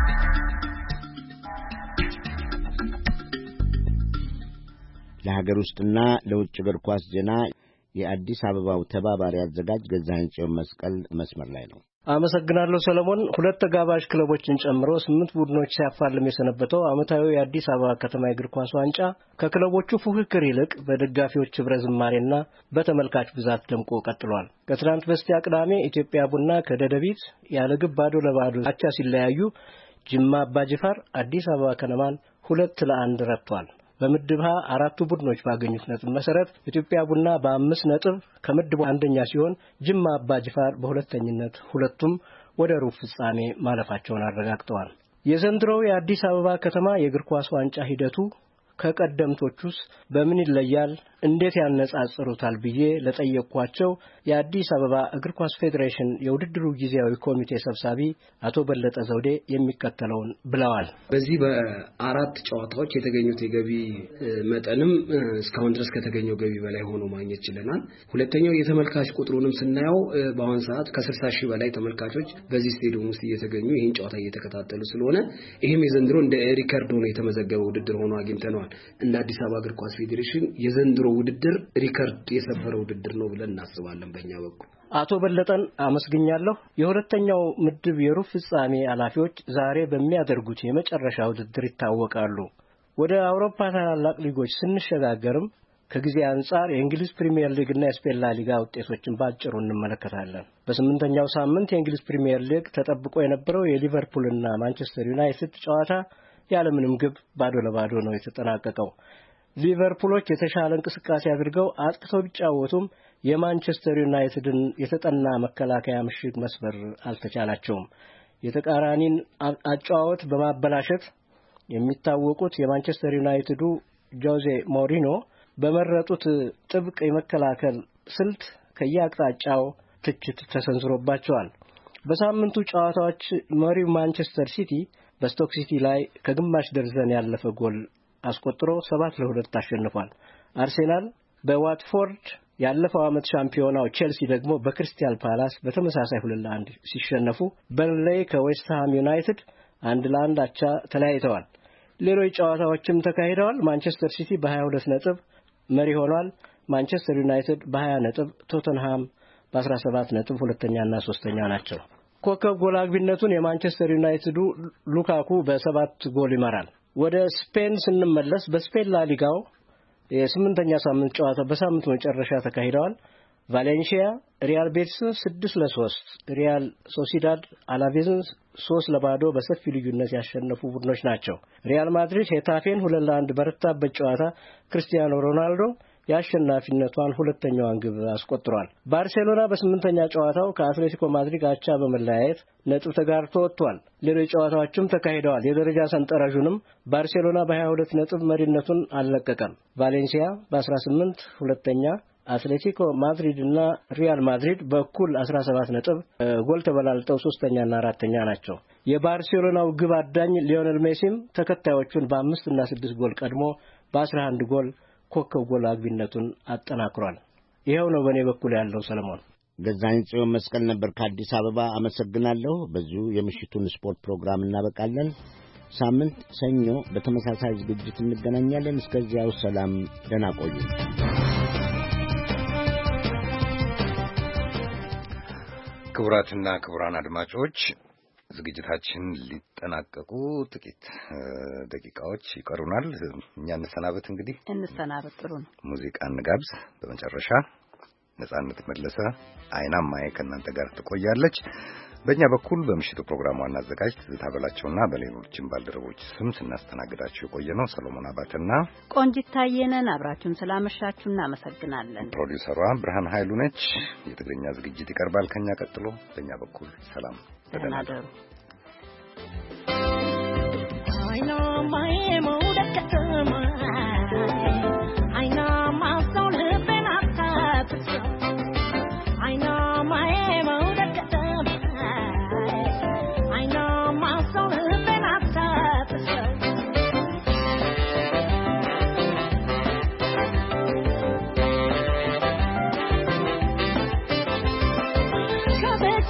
ለሀገር ውስጥና ለውጭ እግር ኳስ ዜና የአዲስ አበባው ተባባሪ አዘጋጅ ገዛኸኝ ጽዮን መስቀል መስመር ላይ ነው። አመሰግናለሁ ሰለሞን። ሁለት ተጋባዥ ክለቦችን ጨምሮ ስምንት ቡድኖች ሲያፋልም የሰነበተው ዓመታዊ የአዲስ አበባ ከተማ እግር ኳስ ዋንጫ ከክለቦቹ ፉክክር ይልቅ በደጋፊዎች ህብረ ዝማሬና በተመልካች ብዛት ደምቆ ቀጥሏል። ከትናንት በስቲያ ቅዳሜ ኢትዮጵያ ቡና ከደደቢት ያለ ግብ ባዶ ለባዶ አቻ ሲለያዩ፣ ጅማ አባጅፋር አዲስ አበባ ከነማን ሁለት ለአንድ ረቷል። በምድብ ሀ አራቱ ቡድኖች ባገኙት ነጥብ መሰረት ኢትዮጵያ ቡና በአምስት ነጥብ ከምድቡ አንደኛ ሲሆን፣ ጅማ አባጅፋር በሁለተኝነት ሁለቱም ወደ ሩብ ፍጻሜ ማለፋቸውን አረጋግጠዋል። የዘንድሮው የአዲስ አበባ ከተማ የእግር ኳስ ዋንጫ ሂደቱ ከቀደምቶቹስ በምን ይለያል? እንዴት ያነጻጽሩታል ብዬ ለጠየቅኳቸው የአዲስ አበባ እግር ኳስ ፌዴሬሽን የውድድሩ ጊዜያዊ ኮሚቴ ሰብሳቢ አቶ በለጠ ዘውዴ የሚከተለውን ብለዋል። በዚህ በአራት ጨዋታዎች የተገኙት የገቢ መጠንም እስካሁን ድረስ ከተገኘው ገቢ በላይ ሆኖ ማግኘት ችለናል። ሁለተኛው የተመልካች ቁጥሩንም ስናየው በአሁን ሰዓት ከስልሳ ሺህ በላይ ተመልካቾች በዚህ ስቴዲየም ውስጥ እየተገኙ ይህን ጨዋታ እየተከታተሉ ስለሆነ ይህም የዘንድሮ እንደ ሪከርድ ሆኖ የተመዘገበ ውድድር ሆኖ አግኝተነዋል። እንደ አዲስ አበባ እግር ኳስ ፌዴሬሽን የዘንድሮ ውድድር ሪከርድ የሰበረ ውድድር ነው ብለን እናስባለን። በእኛ በኩል አቶ በለጠን አመስግኛለሁ። የሁለተኛው ምድብ የሩብ ፍጻሜ ኃላፊዎች ዛሬ በሚያደርጉት የመጨረሻ ውድድር ይታወቃሉ። ወደ አውሮፓ ታላላቅ ሊጎች ስንሸጋገርም ከጊዜ አንጻር የእንግሊዝ ፕሪሚየር ሊግ እና የስፔን ላ ሊጋ ውጤቶችን ባጭሩ እንመለከታለን። በስምንተኛው ሳምንት የእንግሊዝ ፕሪሚየር ሊግ ተጠብቆ የነበረው የሊቨርፑል እና ማንቸስተር ዩናይትድ ጨዋታ ያለምንም ግብ ባዶ ለባዶ ነው የተጠናቀቀው። ሊቨርፑሎች የተሻለ እንቅስቃሴ አድርገው አጥቅተው ቢጫወቱም የማንቸስተር ዩናይትድን የተጠና መከላከያ ምሽግ መስበር አልተቻላቸውም። የተቃራኒን አጫዋወት በማበላሸት የሚታወቁት የማንቸስተር ዩናይትዱ ጆዜ ሞሪኖ በመረጡት ጥብቅ የመከላከል ስልት ከየአቅጣጫው ትችት ተሰንዝሮባቸዋል። በሳምንቱ ጨዋታዎች መሪው ማንቸስተር ሲቲ በስቶክ ሲቲ ላይ ከግማሽ ደርዘን ያለፈ ጎል አስቆጥሮ ሰባት ለሁለት አሸንፏል። አርሴናል በዋትፎርድ ያለፈው ዓመት ሻምፒዮናው ቼልሲ ደግሞ በክሪስታል ፓላስ በተመሳሳይ ሁለት ለአንድ ሲሸነፉ፣ በርንሌይ ከዌስት ሃም ዩናይትድ አንድ ለአንድ አቻ ተለያይተዋል። ሌሎች ጨዋታዎችም ተካሂደዋል። ማንቸስተር ሲቲ በሀያ ሁለት ነጥብ መሪ ሆኗል። ማንቸስተር ዩናይትድ በሀያ ነጥብ፣ ቶተንሃም በአስራ ሰባት ነጥብ ሁለተኛና ሶስተኛ ናቸው። ኮከብ ጎል አግቢነቱን የማንቸስተር ዩናይትዱ ሉካኩ በሰባት ጎል ይመራል። ወደ ስፔን ስንመለስ በስፔን ላ ሊጋው የስምንተኛ ሳምንት ጨዋታ በሳምንቱ መጨረሻ ተካሂደዋል። ቫሌንሺያ ሪያል ቤቲስን ስድስት ለሶስት፣ ሪያል ሶሲዳድ አላቬዝን ሶስት ለባዶ በሰፊ ልዩነት ያሸነፉ ቡድኖች ናቸው። ሪያል ማድሪድ ሄታፌን ሁለት ለአንድ በረታበት ጨዋታ ክርስቲያኖ ሮናልዶ የአሸናፊነቷን ሁለተኛዋን ግብ አስቆጥሯል። ባርሴሎና በስምንተኛ ጨዋታው ከአትሌቲኮ ማድሪድ አቻ በመለያየት ነጥብ ተጋርቶ ወጥቷል። ሌሎች ጨዋታዎችም ተካሂደዋል። የደረጃ ሰንጠረዡንም ባርሴሎና በሀያ ሁለት ነጥብ መሪነቱን አልለቀቀም። ቫሌንሲያ በአስራ ስምንት ሁለተኛ፣ አትሌቲኮ ማድሪድ እና ሪያል ማድሪድ በኩል አስራ ሰባት ነጥብ ጎል ተበላልጠው ሶስተኛና አራተኛ ናቸው። የባርሴሎናው ግብ አዳኝ ሊዮኔል ሜሲም ተከታዮቹን በአምስት እና ስድስት ጎል ቀድሞ በአስራ አንድ ጎል ኮከብ ጎል አግቢነቱን አጠናክሯል። ይሄው ነው በእኔ በኩል ያለው። ሰለሞን ገዛኸኝ ጽዮን መስቀል ነበር ከአዲስ አበባ። አመሰግናለሁ። በዚሁ የምሽቱን ስፖርት ፕሮግራም እናበቃለን። ሳምንት ሰኞ በተመሳሳይ ዝግጅት እንገናኛለን። እስከዚያው ሰላም፣ ደህና ቆዩ። ክቡራትና ክቡራን አድማጮች ዝግጅታችን ሊጠናቀቁ ጥቂት ደቂቃዎች ይቀሩናል። እኛ እንሰናበት። እንግዲህ እንሰናበት። ጥሩ ነው። ሙዚቃ እንጋብዝ። በመጨረሻ ነጻነት መለሰ አይናማዬ ከእናንተ ጋር ትቆያለች። በእኛ በኩል በምሽቱ ፕሮግራም ዋና አዘጋጅ ትዝታ በላቸውና በሌሎችም ባልደረቦች ስም ስናስተናግዳችሁ የቆየ ነው ሰሎሞን አባተና ቆንጂት ታየ ነን። አብራችሁን ስላመሻችሁ እናመሰግናለን። ፕሮዲውሰሯ ብርሃን ኃይሉ ነች። የትግርኛ ዝግጅት ይቀርባል ከኛ ቀጥሎ። በእኛ በኩል ሰላም፣ ደህና እደሩ። አይናማዬ መውደድ ከተማ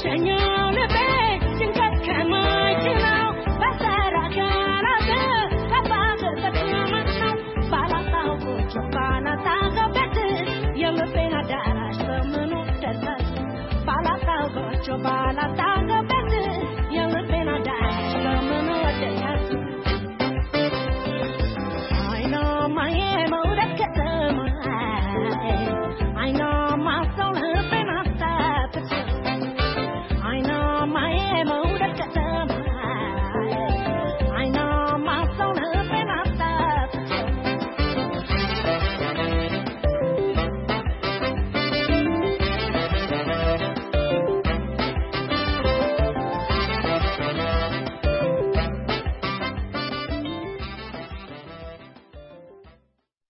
ሸኛው ልቤ